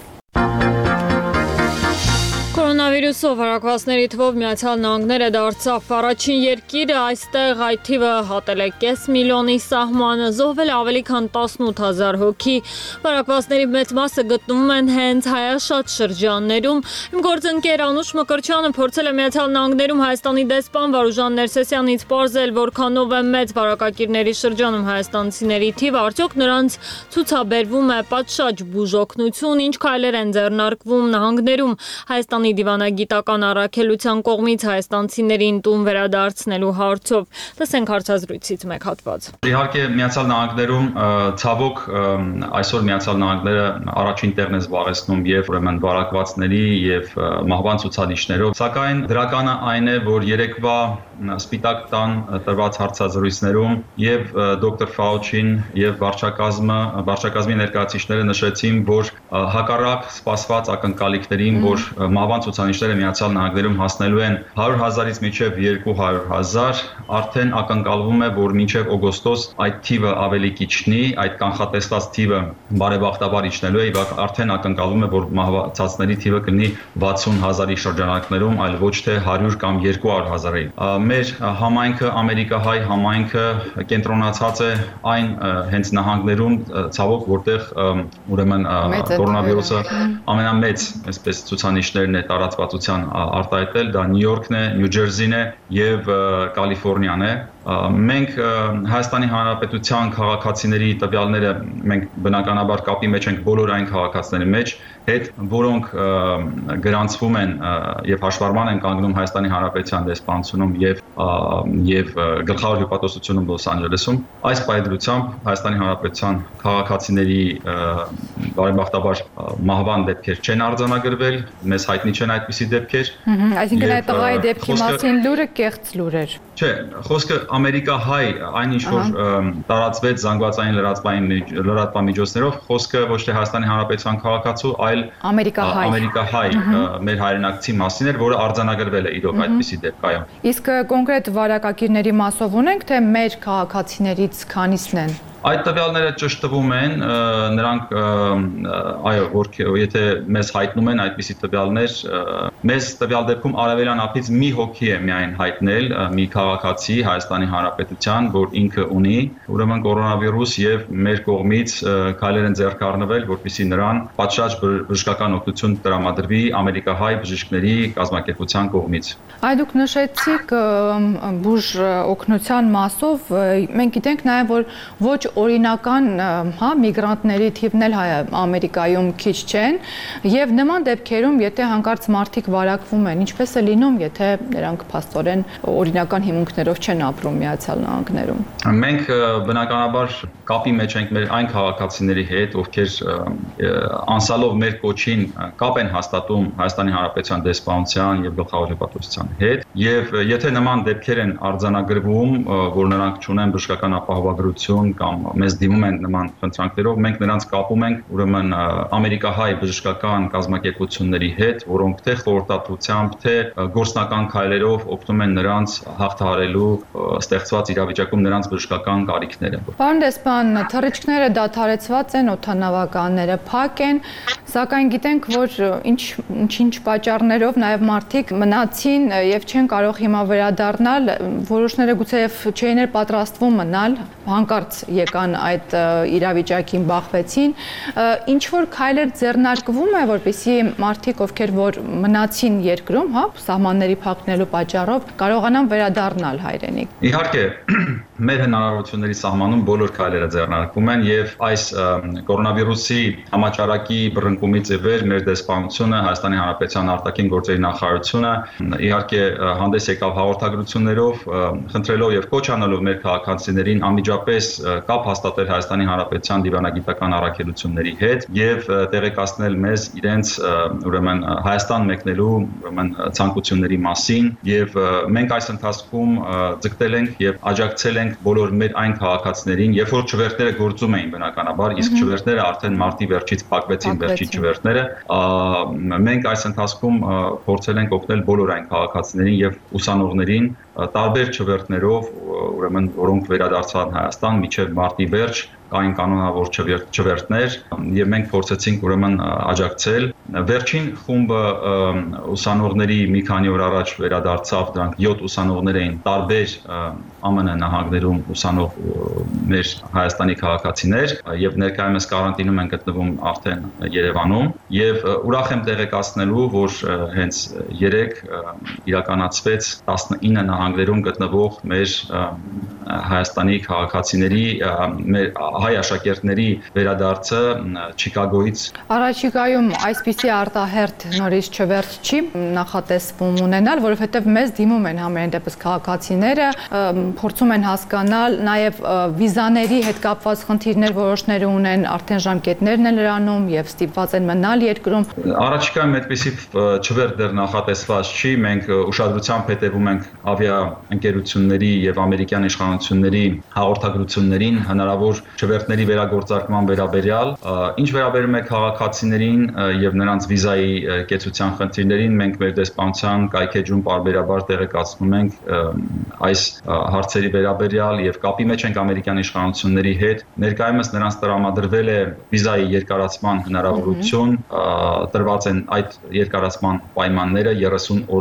Կորոնավիրուսով վարակվածների թվով Միացյալ Նահանգները դարձավ առաջին երկիրը, այստեղ այդ թիվը հատել է կես միլիոնի սահմանը, զոհվել ավելի քան 18000 հոգի։ Վարակվածների մեծ մասը գտնվում են հենց հայաշատ շրջաններում։ Իմ գործընկեր Անուշ Մկրտչյանը փորձել է Միացյալ Նահանգներում Հայաստանի դեսպան Վարուժան Ներսեսյանից պարզել, որքանով է մեծ վարակակիրների շրջանում հայաստանցիների թիվը, արդյոք նրանց ցուցաբերվում է պատշաճ բուժօգնություն, ինչ քայլեր են ձեռնարկվում նահանգներում Հայաստանի դիվանագիտական առաքելության կողմից հայաստանցիներին տուն վերադարձնելու հարցով։ Լսենք հարցազրույցից մեկ հատված։ Իհարկե Միացյալ Նահանգներում ցավոք այսօր Միացյալ Նահանգները առաջին տեղն է զբաղեցնում եւ ուրեմն վարակվածների եւ մահվան ցուցանիշներով, սակայն դրականը այն է, որ երեկվա Սպիտակ տան տրված հարցազրույցներում եւ դոկտոր Ֆաուչին եւ վարչակազմի ներկայացուցիչները նշեցին, որ հակառակ սպասված ակնկալիքներին, որ մահվան ցուցանիշները Միացյալ Նահանգներում հասնելու են 100,000-ից մինչև 200,000, արդեն ակնկալվում է, որ մինչև օգոստոս այդ թիվը ավելի կիչնի, այդ կանխատեսված թիվը բարեբախտաբար իջնելու է, եւ արդեն ակնկալվում է, որ մահացածների թիվը կլինի 60,000-ի շրջանակներում, այլ ոչ թե 100 կամ 200,000-ի։ մեր համայնքը, ամերիկահայ համայնքը կենտրոնացած է այն հենց նահանգներում, ցավոք, որտեղ ուրեմն կորոնավիրուսը ամենամեծ, այսպես ցուցանիշներն է տարածվածության արտահայտել, դա Նյու Յորքն է, Նյու Ջերսին է եւ Կալիֆոռնիան է։ Մենք Հայաստանի Հանրապետության քաղաքացիների տվյալները մենք բնականաբար կապի մեջ ենք բոլոր այն քաղաքացիների մեջ, հետ որոնք գրանցվում են եւ հաշվառման են կանգնում Հայաստանի Հանրապետության դեսպանությունում եւ գլխավոր հյուպատոսությունում Լոս Անջելեսում։ Այս պայմանությամբ Հայաստանի Հանրապետության քաղաքացիների բարեբախտաբար մահվան դեպքեր չեն արձանագրվել, մեզ հայտնի չեն այդպիսի դեպքեր։ Այսինքն այդ տղայի դեպքի մասին լուրը կեղծ լուր էր։ Չէ, խոսքը ամերիկահայ այն ինչ որ տարածվեց զանգվածային լրատվամիջոցներով, խոսքը ոչ թե Հայաստանի Հանրապետության քաղաքացու, այլ ամերիկահայ մեր հայրենակցի մասին էր, որը արձանագրվել է իրոք այդպիսի դեպք, այո։ Իսկ կոնկրետ վարակագիրների մասով ունենք, թե մեր քաղաքացիներից քանիսն են։ Այդ տվյալները ճշտվում են, նրանք այո, որ եթե մեզ հայտնում են այդպիսի տվյալներ, մեզ տվյալ դեպքում արևելյան ափից մի հոգի է միայն հայտնել, մի քաղաքացի Հայաստանի Հանրապետության, որ ինքը ունի ուրեմն կորոնավիրուս եւ մեր կողմից քայլեր են ձեռք առնվել, որպեսզի նրան պատշաճ բժշկական օգնություն տրամադրվի ամերիկահայ բժիշկների կազմակերպության կողմից։ Այ դուք նշեցիք բուժ օգնության մասով, մենք գիտենք նաեւ որ ոչ օրինական միգրանտների թիվն էլ Ամերիկայում քիչ չեն եւ նման դեպքերում եթե հանկարծ մարդիկ վարակվում են, ինչպես է լինում, եթե նրանք փաստորեն օրինական հիմունքներով չեն ապրում Միացյալ Նահանգներում։ Մենք բնականաբար կապի մեջ ենք մեր այն քաղաքացիների հետ, ովքեր անսալով մեր կոչին կապ են հաստատում Հայաստանի Հանրապետության դեսպանության եւ գլխավոր հյուպատոսության հետ եւ եթե նման դեպքեր են արձանագրվում, որ նրանք չունեն բժշկական ապահովագրություն կամ մեզ դիմում են նման խնդրանքներով, մենք նրանց կապում ենք ուրեմն ամերիկահայ բժշկական կազմակերպությունների հետ, որոնք թե խորհրդատվությամբ, թե գործնական քայլերով օգնում են նրանց հաղթահարելու ստեղծված իրավիճակում նրանց բժշկական կարիքները։ Պարոն դեսպան, թռիչքները դադարեցված են, օդանավականները փակ են, սակայն գիտենք, որ ինչ պատճառներով նաև մարդիկ մնացին եւ չեն կարող հիմա վերադառնալ, որոշները գուցեև չէին պատրաստվում մնալ, հանկարծ եկան այդ իրավիճակին բախվեցին, ինչ որ քայլեր ձեռնարկվում է, որպեսզի մարդիկ, ովքեր որ մնացին երկրում, սահմանների փակնելու պատճառով, կարողանան վերադառնալ հայրենիք։ Իհարկե, մեր հնարավորությունների սահմանում բոլոր քայլերը ձեռնարկվում են եւ այս կորոնավիրուսի համաճարակի բռնկումից ի վեր մեր դեսպանությունը, Հայաստանի Հանրապետության արտաքին գործերի նախարարությունը իհարկե հանդես եկավ հաղորդագրություններով, խնդրելով եւ կոչ անելով մեր քաղաքացիներին անմիջապես կապ հաստատել Հայաստանի Հանրապետության դիվանագիտական առաքելությունների հետ եւ տեղեկացնել մեզ իրենց ուրեմն Հայաստան մեկնելու ուրեմն ցանկությունների մասին եւ մենք այս ընթացքում ձգտել ենք եւ աջակցել ենք բոլոր մեր այն քաղաքացիներին, երբ որ չվերթները գործում էին բնականաբար, իսկ չվերթները արդեն մարտի վերջից փակվեցին վերջին չվերթները, մենք այս ընթացքում փորձել ենք օգնել բոլոր այն քաղաքացիներին եւ ուսանողներին տարբեր չվերթներով, ուրեմն որոնք վերադարձան Հայաստան մինչեւ մարտի վերջ կային կանոնավոր չվերթներ եւ մենք փորձեցինք ուրեմն աջակցել վերջին խումբը ուսանողների մի քանի օր առաջ վերադարձավ դրանք 7 ուսանողներ էին տարբեր ԱՄՆ նահանգներում ուսանող մեր Հայաստանի քաղաքացիներ եւ ներկայումս կարանտինում են գտնվում արդեն Երևանում եւ ուրախ եմ տեղեկացնելու որ հենց 3 իրականացվեց 19 նահանգներում գտնվող մեր Հայաստանի քաղաքացիների մեր հայ աշակերտների վերադարձը Չիկագոյից։ Առաջիկայում այսպիսի արտահերթ նորից չվերթ չի նախատեսվում ունենալ, որովհետև մեզ դիմում են համենայն դեպս քաղաքացիները, փորձում են հասկանալ նաև վիզաների հետ կապված խնդիրներ որոշները ունեն, արդեն ժամկետներն են լրանում եւ ստիպված են մնալ երկրում։ Առաջիկայում այդպիսի չվերթ դեռ նախատեսված չի, մենք ուշադրությամբ հետևում ենք ավիա ընկերությունների եւ ամերիկյան իշխանությունների հաղորդագրություններին հնարավոր չվերթների վերագործարկման վերաբերյալ, ինչ վերաբերում է քաղաքացիներին եւ նրանց վիզայի կեցության խնդիրներին, մենք մեր դեսպանության կայքեջում պարբերաբար տեղեկացնում ենք այս հարցերի վերաբերյալ եւ կապի մեջ ենք ամերիկյան իշխանությունների հետ։ Ներկայումս նրանց տրամադրվել է վիզայի երկարացման հնարավորություն, տրված են այդ երկարացման պայմանները 30 օրով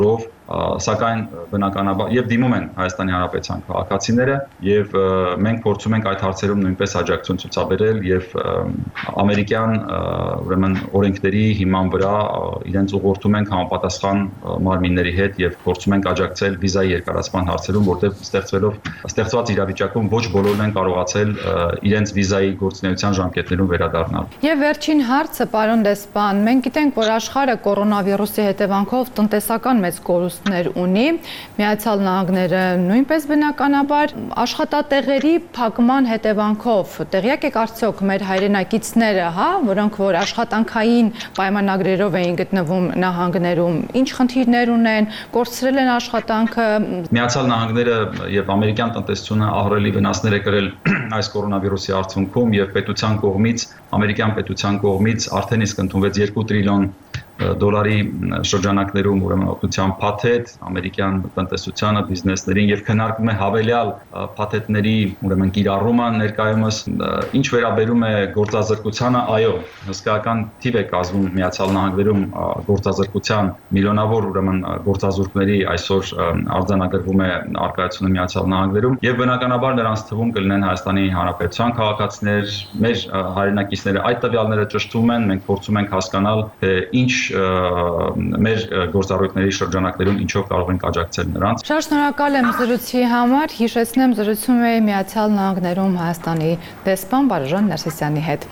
Սակայն բնականաբար եւ դիմում են Հայաստանի Հանրապետության քաղաքացիները եւ մենք փորձում ենք այդ հարցերում նույնպես աջակցություն ցուցաբերել եւ ամերիկյան ուրեմն օրենքների հիման վրա իրենց ուղղորդում ենք համապատասխան մարմինների հետ եւ փորձում ենք աջակցել վիզայի երկարացման հարցերում, որտեղ ստեղծված իրավիճակում ոչ բոլորն են կարողացել իրենց վիզայի գործունեության ժամկետներում վերադառնալ։ Եվ վերջին հարցը, պարոն դեսպան, մենք գիտենք, որ աշխարհը կորոնավիրուսի հետևանքով տնտեսական մեծ կորուստներ ունի, Միացյալ Նահանգները նույնպես բնականաբար աշխատատեղերի փակման հետևանքով տեղյակ եք արդյոք մեր հայրենակիցները, որոնք որ աշխատանքային պայմանագրերով էին գտնվում նահանգներում, ինչ խնդիրներ ունեն, կորցրել են աշխատանքը։ Միացյալ Նահանգները եւ ամերիկյան տնտեսությունը ահռելի վնասներ է կրել այս կորոնավիրուսի արդյունքում եւ պետության կողմից, ամերիկյան պետության կողմից արդեն իսկ ընդունվեց 2 տրիլիոն դոլարի շրջանակներում ուրեմն օգնության փաթեթ ամերիկյան տնտեսությանը, բիզնեսներին եւ քննարկվում է հավելյալ փաթեթների ուրեմն կիրառումը ներկայումս ինչ վերաբերում է գործազրկությանը, այո, հսկայական թիվ է կազմում Միացյալ Նահանգներում գործազրկության միլիոնավոր ուրեմն գործազուրկների այսօր արձանագրվում է արկայությունը Միացյալ Նահանգներում եւ բնականաբար նրանց թվում կլինեն Հայաստանի Հանրապետության քաղաքացիներ, մեր հայրենակիցները այդ տվյալները ճշտվում են, մենք փորձում ենք հասկանալ թե ինչ մեր գործառույթների շրջանակներում ինչով կարող ենք աջակցել նրանց։ Շատ շնորհակալ եմ զրույցի համար, հիշեցնեմ զրուցում էի Միացյալ Նահանգներում Հայաստանի դեսպան Վարժան Ներսիսյանի հետ։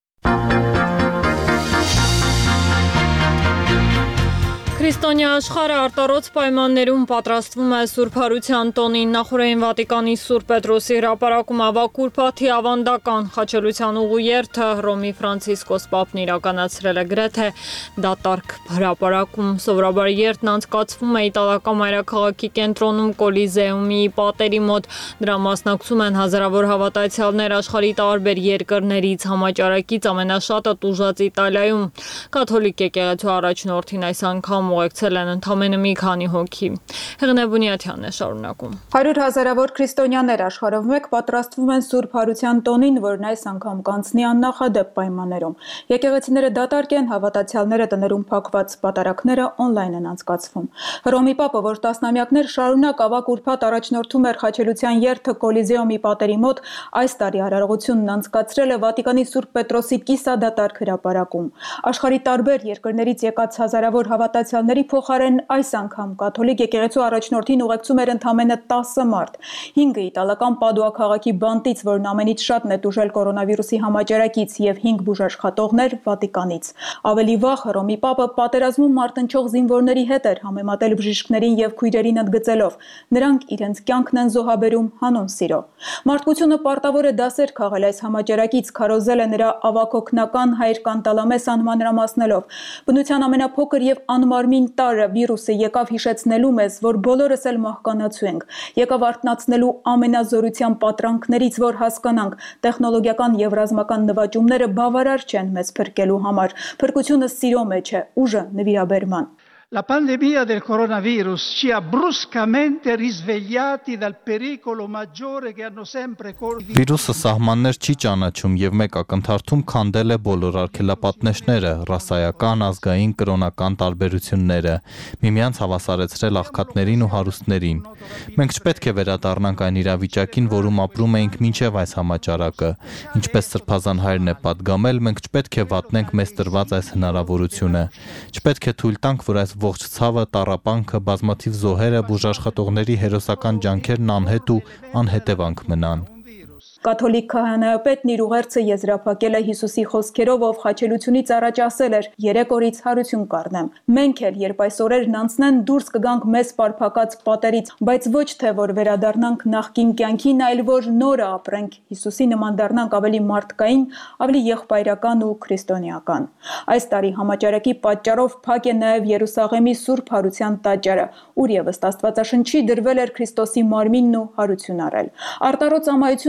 Քրիստոնյա աշխարհը արտարոց պայմաններում պատրաստվում է Սուրբ Հարության տոնին։ Նախորդին Վատիկանի Սուրբ Պետրոսի հրապարակում ավագ ուրբաթի ավանդական խաչելության ուղիերթը Հռոմի Ֆրանցիսկոս Պապն իրականացրել է գրեթե դատարկ հրապարակում։ Սովորաբար երթն անցկացվում է իտալական մայրաքաղաքի կենտրոնում Կոլիզեումի պատերի մոտ։ Դրա մասնակցում են հազարավոր հավատացյալներ աշխարհի տարբեր երկրներից, համաճարակից ամենաշատը տուժած Իտալիայում։ Կաթոլիկ եկեղեցու առաջնորդին այս անգամ ուղեկցել են ընդամենը մի քանի հոգի։ Հեղինե Բունյաթյանն է շարունակում։ 100 հազարավոր քրիստոնյաներ աշխարհով մեկ պատրաստվում են Սուրբ Հարության տոնին, որն այս անգամ կանցնի աննախադեպ պայմաններում։ Եկեղեցիները դատարկ են, հավատացյալները տներում փակված, պատարակները օնլայն են անցկացվում։ Հռոմի Պապը, որ տասնամյակներ շարունակ ավագ ուրբաթ առաջնորդում էր խաչելության երթը Կոլիզեումի պատերի մոտ, այս տարի արարողությունն անցկացրել է Վատիկանի Սուրբ Պետրոսի կիսադատարկ հրապարակում։ Աշխարհի տարբեր երկրներից եկած հազարավոր հավատացյալների փոխարեն այս անգամ կաթոլիկ եկեղեցու առաջնորդին ուղեկցում էր ընդամենը 10 մարդ։ 5-ը իտալական Պադուա քաղաքի բանտից, որն ամենից շատն է տուժել կորոնավիրուսի համաճարակից, եւ 5 բուժաշխատողներ Վատիկանից։ Ավելի վաղ Հռոմի Պապը պատերազմում մարտնչող զինվորների հետ էր համեմատել բժիշկներին եւ քույրերին ընդգծելով. նրանք իրենց կյանքն են զոհաբերում հանուն սիրո։ Մարդկությունը պարտավոր է դասեր քաղել այս համաճարակից, քարոզել է նրա ավագ օգնական հայր Կանտալամես անմանրամասնելով։ Բնության ամենափոքր եւ անմարմին տարը վիրուսը եկավ հիշեցնելու մեզ, որ բոլորս էլ մահկանացու ենք, եկավ արթնացնելու ամենազորության պատրանքներից, որ հասկանանք, տեխնոլոգիական եւ ռազմական նվաճումները բավարար չեն մեզ փրկելու համար, փրկությունը սիրո մեջ է, ուժը նվիրաբերման։ La pandemia del coronavirus ci ha bruscamente risvegliati dal pericolo maggiore che hanno sempre corso. Վիրուսը սահմաններ չի ճանաչում եւ մեկ ակնթարթում քանդել է բոլոր արգելապատնեշները, ռասայական, ազգային, կրոնական տարբերությունները, միմյանց հավասարեցրել աղքատներին ու հարուստներին։ Մենք չպետք է վերադառնանք այն իրավիճակին, որում ապրում էինք մինչև այս համաճարակը։ Ինչպես Սրբազան հայրն է պատգամել, մենք չպետք է վատնենք մեզ տրված այս հնարավորությունը։ Չպետք է թույլ տանք, որ այս ողջ ցավը, տառապանքը, բազմաթիվ զոհերը, բուժաշխատողների հերոսական ջանքերն անհետ ու անհետևանք մնան։ Կաթոլիկ քահանայապետն իր ուղերձը եզրափակել է Հիսուսի խոսքերով, ով խաչելությունից առաջ ասել էր. «Երեք օրից հարություն կառնեմ»։ Մենք էլ, երբ այս օրերն անցնեն, դուրս կգանք մեզ պարփակած պատերից, բայց ոչ թե որ վերադառնանք նախկին կյանքին, այլ որ նորը ապրենք, Հիսուսի նման դառնանք ավելի մարդկային, ավելի եղբայրական ու քրիստոնեական։ Այս տարի համաճարակի պատճառով փակ է նաև Երուսաղեմի Սուրբ Հարության տաճարը, ուր եւս Աստվածաշնչի դրվել էր Քրիստոսի մարմինն ու հարություն առել։ Արտարոց ամայությունը նաև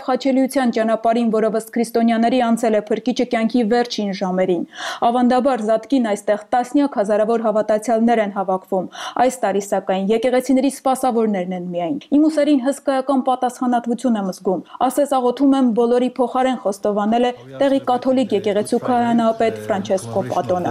խաչելիության ճանապարհին, որը ըստ քրիստոնյաների անցել է Փրկիչը կյանքի վերջին ժամերին։ Ավանդաբար Զատկին այստեղ տասնյակ հազարավոր հավատացյալներ են հավաքվում։ Այս տարի սակայն եկեղեցիների սպասավորներն են միայն։ Իմ ուսերին հսկայական պատասխանատվություն եմ զգում։ Ասես աղոթում եմ բոլորի փոխարեն խոստովանել է տեղի կաթոլիկ եկեղեցու քահանապետ Ֆրանչեսկո Պատոնը։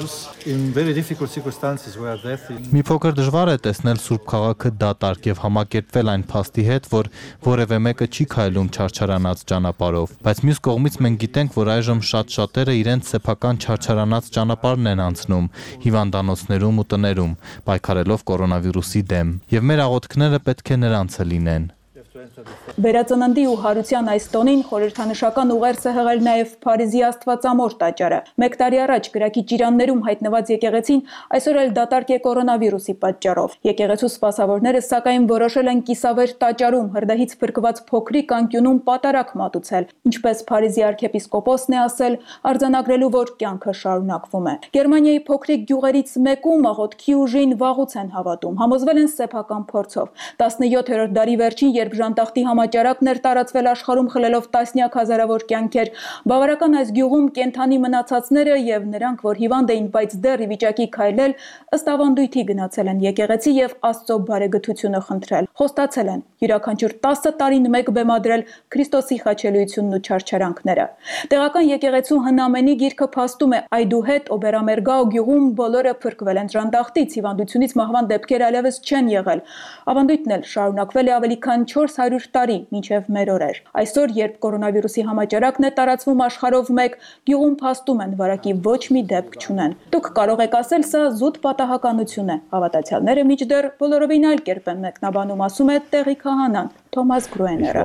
Մի փոքր դժվար է տեսնել Սուրբ քաղաքը դատարկ եւ համակերպվել այն փաստի հետ, որ որևէ մեկը չի քայլում չարչարանած ճանապարհով, բայց մյուս կողմից մենք գիտենք, որ այժմ շատերը իրենց սեփական չարչարանած ճանապարհն են անցնում հիվանդանոցներում ու տներում, պայքարելով կորոնավիրուսի դեմ, եւ մեր աղոթքները պետք է նրանցը լինեն։ Վերածննդի ու հարության այս տոնին խորհրդանշական ուղերձ է հղել նաև Փարիզի Աստվածամոր տաճարը։ Մեկ տարի առաջ գրակի Ճիրաններում հայտնված եկեղեցին այսօր էլ դատարկ է կորոնավիրուսի պատճառով։ Եկեղեցու սպասավորները սակայն որոշել են կիսավեր տաճարում հրդեհից փրկված փոքրիկ անկյունում պատարակ մատուցել, ինչպես Փարիզի arczepiskopos-ն է ասել, արձանագրելու, որ կյանքը շարունակվում է։ Գերմանիայի փոքրիկ գյուղերից մեկում աղոթքի ուժին վաղուց են հավատում, համոզվել են սեփական փորձով։ 17-րդ դարի վերջին, երբ ժանտախտի համաճարակն էր տարածվել աշխարհում խլելով տասնյակ հազարավոր կյանքեր, բավարական այս գյուղում կենթանի մնացածները եւ նրանք, որ հիվանդ էին, բայց դեռ ի վիճակի քայլել, ըստ ավանդույթի գնացել են եկեղեցի եւ Աստծո բարեգթությունը խնդրել։ Խոստացել են յուրաքանչյուր 10 տարին մեկ բեմադրել Քրիստոսի խաչելիությունն ու չարչարանքները։ Տեղական եկեղեցու հնամենի գիրքը փաստում է, այդուհետ Օբերամերգաու գյուղում բոլորը փրկվել են ժանտախտից, հիվանդությունից մահվան դեպքեր այլևս չեն եղել։ Ավանդույթն էլ շարունակվել է ավելի քան 400 տարի մինչև մեր օրեր։ Այսօր, երբ կորոնավիրուսի համաճարակն է տարածվում աշխարհով մեկ, գյուղում փաստում են վարակի ոչ մի դեպք չունեն։ Դուք կարող եք ասել, սա զուտ պատահականություն է։ Հավատացյալները մինչդեռ բոլորովին այլ կերպ են մեկնաբանում, ասում է տեղի քահանան Թոմաս Գրուեները։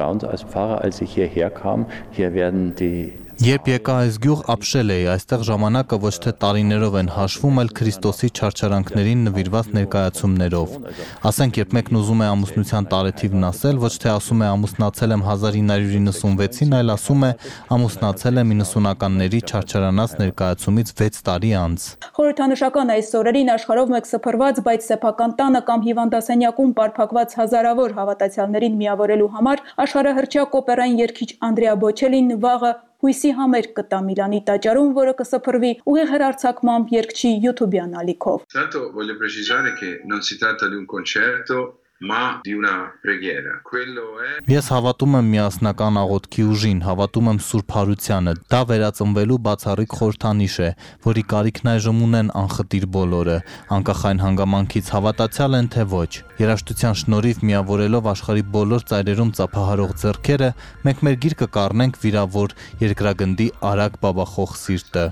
Երբ եկա այս գյուղ, ապշել էի, այստեղ ժամանակը ոչ թե տարիներով են հաշվում, այլ Քրիստոսի չարչարանքներին նվիրված ներկայացումներով։ Ասենք, երբ մեկն ուզում է ամուսնության տարեթիվն ասել, ոչ թե ասում է ամուսնացել եմ 1996-ին, այլ ասում է ամուսնացել եմ 90-ականների չարչարանած ներկայացումից 6 տարի անց։ Խորհրդանշական այս օրերին աշխարհով մեկ սփռված, բայց սեփական տանը կամ հիվանդասենյակում պարփակված հազարավոր հավատացյալներին միավորելու համար աշխարհահռչակ օպերային երգիչ Անդրեա Բոչելին վաղը հույսի համերգ կտա Միլանի տաճարում, որը կսփռվի ուղիղ հեռարձակմամբ երգչի YouTube-յան ալիքով։ Tanto voglio precisare che non si tratta di un concerto ma di una preghiera. Ես հավատում եմ միասնական աղոթքի ուժին, հավատում եմ Սուրբ Հարությանը։ Դա վերածնվելու բացառիկ խորհրդանիշ է, որի կարիքն այժմ ունեն անխտիր բոլորը, անկախ այն հանգամանքից հավատացյալ են թե ոչ։ Երաժշտության շնորհիվ միավորելով աշխարհի բոլոր ծայրերում ծափահարող ձեռքերը, մենք մեր գիրկը կառնենք վիրավոր երկրագնդի արագ բաբախող սիրտը։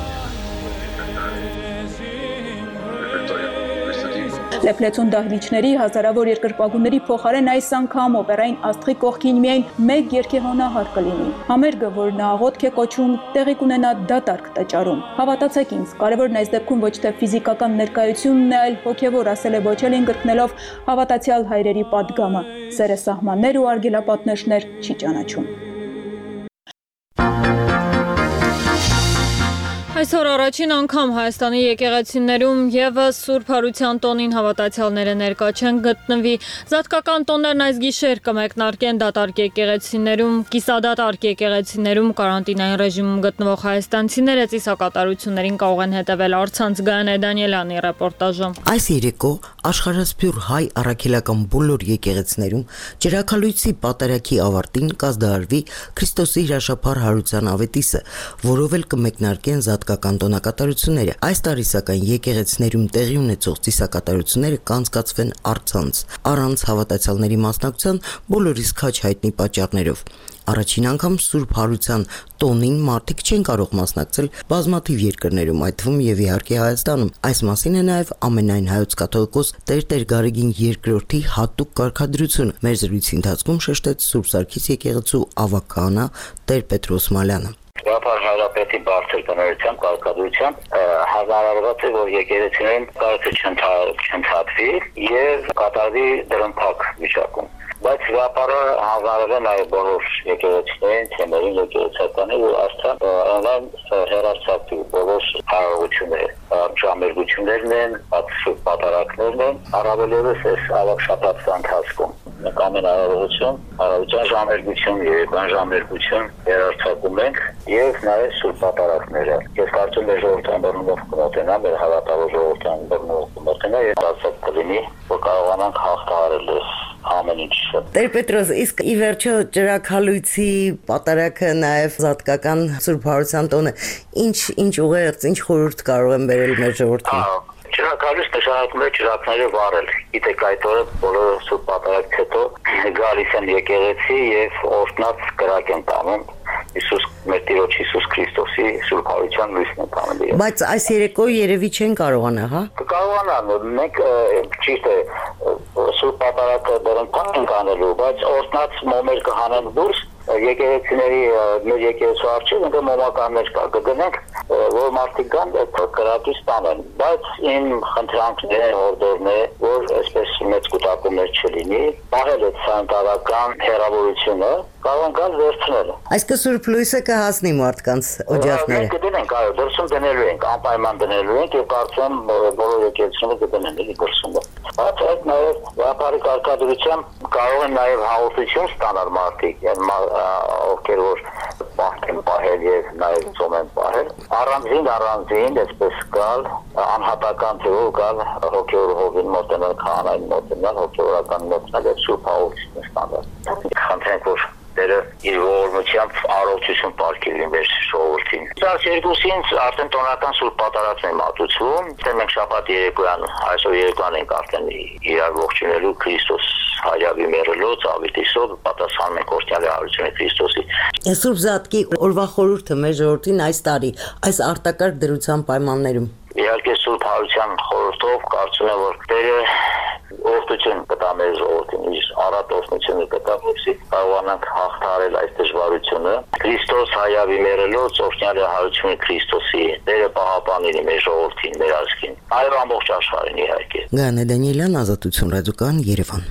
Լեփլեցուն դահլիճների հազարավոր երկրպագուների փոխարեն այս անգամ օպերային աստղի կողքին միայն մեկ երգեհոնահար կլինի։ Համերգը, որ նա աղոթք է կոչում, տեղի կունենա դատարկ տաճարում։ Հավատացեք ինձ, կարևորն այս դեպքում ոչ թե ֆիզիկական ներկայությունն է, այլ հոգևոր, ասել է Բոչելին կրկնելով հավատացյալ հայրերի պատգամը։ Սերը սահմաններ ու արգելապատնեշներ չի ճանաչում։ Այսօր առաջին անգամ Հայաստանի եկեղեցիներում եւս Սուրբ Հարության տոնին հավատացյալները ներկա չեն գտնվի։ Զատկական տոներն այս գիշեր կմեկնարկեն դատարկ եկեղեցիներում, կիսադատարկ եկեղեցիներում կարանտինային ռեժիմում գտնվող հայաստանցիները ծիսակատարություններին կարող են հետևել առցանց Գայանե Դանիելյանի ռեպորտաժը։ Այս երեկո աշխարհասփյուռ հայ առաքելական բոլոր եկեղեցիներում ջրաքալույցի պատարակի ավարտին կազդարվի Քրիստոսի հրաշափառ հարության ավետիսը, որով էլ կմեկնարկեն զատկական տոնակատարությունները։ Այս տարի սակայն եկեղեցիներում տեղի ունեցող ծիսակատարությունները կանցկացվեն առցանց, առանց հավատացյալների մասնակցության բոլորիս քաջ հայտնի պատճառներով։ Առաջին անգամ Սուրբ Հարության տոնին մարդիկ չեն կարող մասնակցել բազմաթիվ երկրներում, այդ թվում եւ իհարկե Հայաստանում։ Այս մասին է նաեւ ամենայն հայոց կաթողիկոս Տեր Գարեգին II-ի հատուկ կարգադրությունը։ Մեր զրույցի ընթացքում շեշտեց Սուրբ Սարգիս եկեղեցու ավագ քահանա Տեր Պետրոս Մալյանը։ Գաղափար հայրապետի բարձր տնօրինությամբ կարգադրությամբ հազարարված է, որ եկեղեցիներին կարգը չընդհատվի եւ կատարվի դրամփակ վիճակում։ Բայց գաղափարը հազարել է նաեւ բոլոր եկեղեցիներին, թեմերին եկեղեցականին ու արդեն անլայն հեռարձակվի բոլոր հարաբերությունները, ժամերգություններն են, պատսուկ պատարակներն են, առավելևս այս ավակ շաբաթվա ընթացքում։ Մենք ամենահարողություն, հարավության ժամերգություն, երեկոյան ժամերգություն երարցակում ենք եւ նաեւ սուրբ պատարակները։ Ես կարծում եմ ժողովրդական բռնումով կմոտենա, մեր հավատալու ժողովրդական բռնումով կմոտենա եւ դասակ կլինի, որ կարողանանք հաղթահարել ամեն ինչ։ Տեր Պետրոս, իսկ ի վերջո ջրաքալույցի պատարակը նաեւ զատկական Սուրբ Հարության տոնը ինչ ուղերձ, ինչ խորհուրդ կարող են բերել մեր ժողովրդին։ Ջրաքալույց նշանակում է ջրակները վառել։ Գիտեք, այդ օրը բոլորը սուրբ պատարակից հետո գալիս են եկեղեցի եւ օրհնած կրակ են տանում Իսուս մեր Տիրոջ Իսուս Քրիստոսի Սուրբ Հարության լույսն են տանում։ Բայց այս երեկո երևի չեն կարողանա, հա։ Կարողանան, մենք ճիշտ է սուրբ պատարակը դրանք ենք անելու, բայց օրհնած մոմեր կհանեն դուրս եկեղեցիների մեր եկեղեցու առջև ընդ մոմականներ կա կգնենք որ մարդիկ կան կրակի ստանեն բայց իմ խնդրանքն է հորդորն է որ այսպես մեծ կուտակումներ չլինի պահել այդ սանիտարական հեռավորությունը կարող են գալ վերցնել այսինքն սուրբ լույսը կհասնի մարդկանց օջախները մենք կդնենք այո դրսում դնելու ենք անպայման դնելու ենք եւ կարծում բոլոր եկեղեցիները կդնեն էլի դրսում բայց այդ նաեւ վիճակի կարգադրությամբ կարող են նաեւ հաղորդություն ստանալ մարդիկ ովքեր որ պահեն պահել եւ նաեւ ծոմ են պահել առանձին այսպես գալ անհատական թվով գալ հոգեոր հովին մոտենալ քահանային մոտենալ հոգեորական մոտենալ եւ սուրբ հաղորդություն ստանալ խնդրենք որ դերը իր ողորմությամբ առողջություն ապարգևի մեր ժողովրդին։ Այս երկուսին արդեն տոնական սուրբ պատարակն է մատուցվում, թե մենք շաբաթ երեկոյան, այսօր երեկոյան ենք արդեն իրար ողջունելու Քրիստոս հայրավի մեռելոց, ավետիսով պատասխանում ենք օրհնյալի հարությունը Քրիստոսի։ Սուրբ Զատկի օրվա խորհուրդը մեր ժողովրդին այս տարի այս արտակարգ դրության պայմաններում։ Իհարկե սուրբ հարության խորհրդով կարծում եմ որ դերը օրհնություն կտա մեր ժողովրդին, իր առատ օրհնությունը կտա, որպեսզի կարողանանք հաղթահարել այս դժվարությունը։ Քրիստոս հայավի մեռելոց օրհնյալի հարությունը Քրիստոսի դերը պահապանին մեր ժողովրդին, մեր ազգին, այլ ամբողջ աշխարհին իհարկե։ Գանե Դանիելյան, Ազատություն ռադիոկայան, Երևան։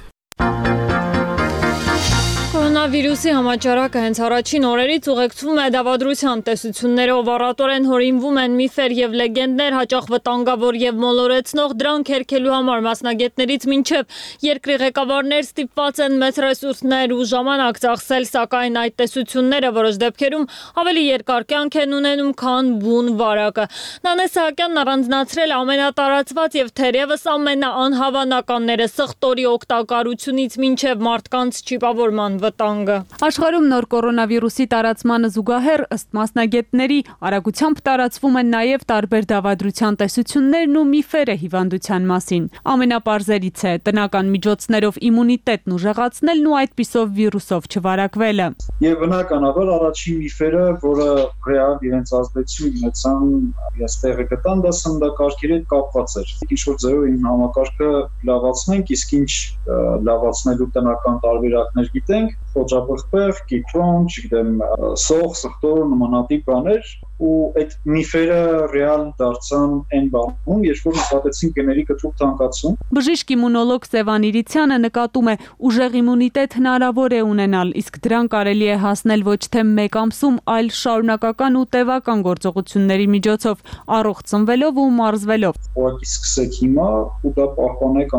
Կորոնավիրուսի համաճարակը հենց առաջին օրերից ուղեկցվում է դավադրության տեսություններով առատորեն հորինվում են միֆեր եւ լեգենդներ հաճախ վտանգավոր եւ մոլորեցնող դրանք հերքելու համար մասնագետներից մինչեւ երկրի ղեկավարներ ստիպված են մեծ ռեսուրսներ ու ժամանակ ծախսել, սակայն այդ տեսությունները որոշ դեպքերում ավելի երկար կյանք են ունենում, քան բուն վարակը։ Նանե Սահակյանն առանձնացրել ամենատարածված եւ թերևս ամենաանհավանականները սխտորի օգտակարությունից մինչեւ մարդկանց չիպավորման վտանգը։ Աշխարհում նոր կորոնավիրուսի տարածմանը զուգահեռ ըստ մասնագետների արագությամբ տարածվում են նաև տարբեր դավադրության տեսություններն ու միֆերը հիվանդության մասին։ Ամենապարզերից է տնական միջոցներով իմունիտետն ուժեղացնելն ու այդպիսով վիրուսով չվարակվելը։ Եվ բնականաբար առաջին միֆերը, որը ռեալ իրենց ազդեցություն ունեցան, ես տեղը գտան, դա սննդակարգերի հետ կապված էր։ Ինչ որ ձեւով իմ համակարգը լավացնենք, իսկ ինչ լավացնելու տնական տարբերակներ գիտենք, խոճապղպեղ, կիտրոն, չգիտեմ, սող, սխտոր, նմանատիպ բաներ ու այդ միֆերը ռեալ դարձան այն բանում, երբ որ նկատեցին գների կտրուկ թանկացում։ Բժիշկ իմունոլոգ Սևան Իրիցյանը նկատում է ուժեղ իմունիտետ հնարավոր է ունենալ, իսկ դրան կարելի է հասնել ոչ թե մեկ ամսում, այլ շարունակական ու տևական գործողությունների միջոցով, առողջ ծնվելով ու մարզվելով։ Ուղղակի սկսեք հիմա ու դա պահպանեք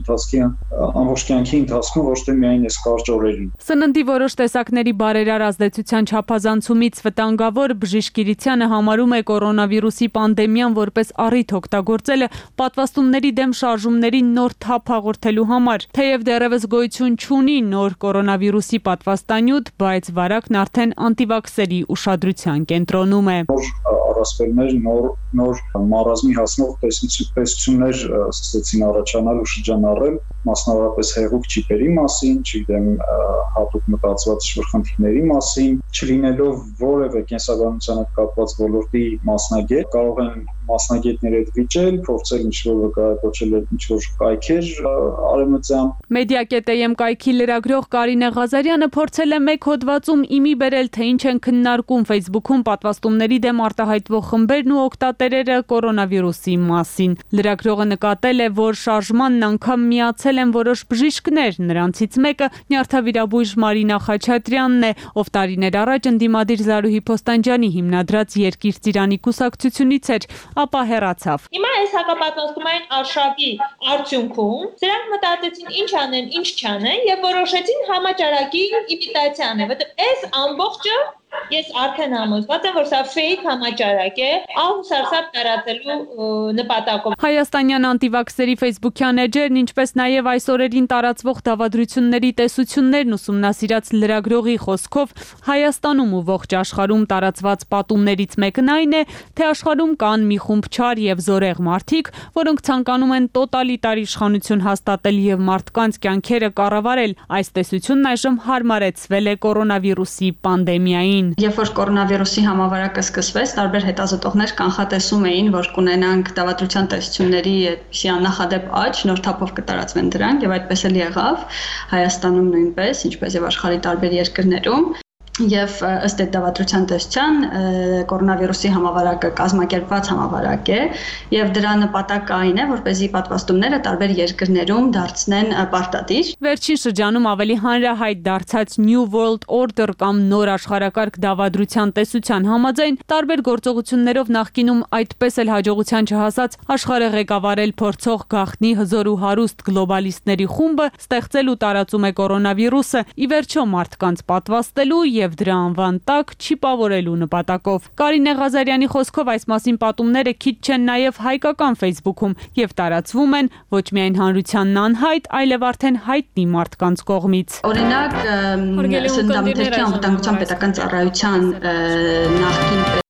ամբողջ կյանքի ընթացքում, ոչ թե միայն այս կարճ օրերին։ Սննդի որոշ տեսակների բարերար ազդեցության չափազանցումից վտանգավոր բժիշկ Իրիցյանը համարում է կորոնավիրուսի պանդեմիան որպես առիթ օգտագործելը պատվաստումների դեմ շարժումների նոր թափ հաղորդելու համար։ Թեև դեռևս գոյություն չունի նոր կորոնավիրուսի պատվաստանյութ, բայց վարակն արդեն անտիվաքսերի ուշադրության կենտրոնում է։ Առասպելներ, նոր մարազմի հասնող տեսություններ սկսեցին առաջանալ ու շրջանառել, մասնավորապես հեղուկ չիպերի մասին, չգիտեմ, հատուկ մտածված խնդիրների մասին, չլինելով որևէ կենսաբանության հետ կապված ոլորտի մասնագետ, կարող են մասնագետների հետ վիճել, փորձել ինչ-որ վկայակոչել ինչ-որ կայքեր արևմտյան։ Մեդիա.am կայքի լրագրող Կարինե Ղազարյանը փորձել է մեկ հոդվածում իմի բերել, թե ինչ են քննարկում Facebook-ում պատվաստումների դեմ արտահայտվող խմբերն ու օգտատերերը կորոնավիրուսի մասին։ Լրագրողը նկատել է, որ շարժմանն անգամ միացել խոցել են որոշ բժիշկներ, նրանցից մեկը նյարդավիրաբույժ Մարինա Խաչատրյանն է, ով տարիներ առաջ ընդդիմադիր Զարուհի Փոստանջյանի հիմնադրած Երկիր ծիրանի կուսակցությունից էր, ապա հեռացավ։ Հիմա այս հակապատասխանատվային արշավի արդյունքում սրանք մտածեցին ինչ անեն, ինչ չանեն եւ որոշեցին համաճարակի իմիտացիան է, որտեղ այս ամբողջը ես արդեն համոզված եմ, որ սա ֆեյք համաճարակ է, ահուսարսափ տարածելու նպատակով։ Հայաստանյան անտիվաքսերի ֆեյսբուքյան էջերն, ինչպես նաև այս օրերին տարածվող դավադրությունների տեսություններն ուսումնասիրած լրագրողի խոսքով Հայաստանում ու ողջ աշխարհում տարածված պատումներից մեկն այն է, թե աշխարհում կան մի խումբ չար եւ զորեղ մարդիկ, որոնք ցանկանում են տոտալիտար իշխանություն հաստատել եւ մարդկանց կյանքերը կառավարել։ Այս տեսությունն այժմ հարմարեցվել է կորոնավիրուսի պանդեմիային։ Երբ որ կորոնավիրուսի համավարակը սկսվեց, տարբեր հետազոտողներ կանխատեսում էին, որ կունենանք դավադրության տեսությունների այդպիսի աննախադեպ աճ, նոր թափով կտարածվեն դրանք եւ այդպես էլ եղավ Հայաստանում նույնպես, ինչպես եւ աշխարհի տարբեր երկրներում։ Եվ ըստ այդ դավադրության տեսության կորոնավիրուսի համավարակը կազմակերպված համավարակ է եւ դրա նպատակը այն է, որպեսզի պատվաստումները տարբեր երկրներում դարձնեն պարտադիր։ Վերջին շրջանում ավելի հանրահայտ դարձած New World Order կամ նոր աշխարհակարգ դավադրության տեսության համաձայն տարբեր գործողություններով նախկինում այդպես էլ հաջողության չհասած աշխարհը ղեկավարել փորձող գաղտնի հզոր ու հարուստ գլոբալիստների խումբը ստեղծել ու տարածում է կորոնավիրուսը ի վերջո մարդկանց պատվաստելու եւ դրա անվան տակ չիպավորելու նպատակով։ Կարինե Ղազարյանի խոսքով այս մասին պատումները քիչ չեն նաեւ հայկական Facebook-ում եւ տարածվում են ոչ միայն հանրությանն անհայտ, այլև արդեն հայտնի մարդկանց կողմից։ Օրինակ, Սննդամթերքի անվտանգության պետական ծառայության նախկին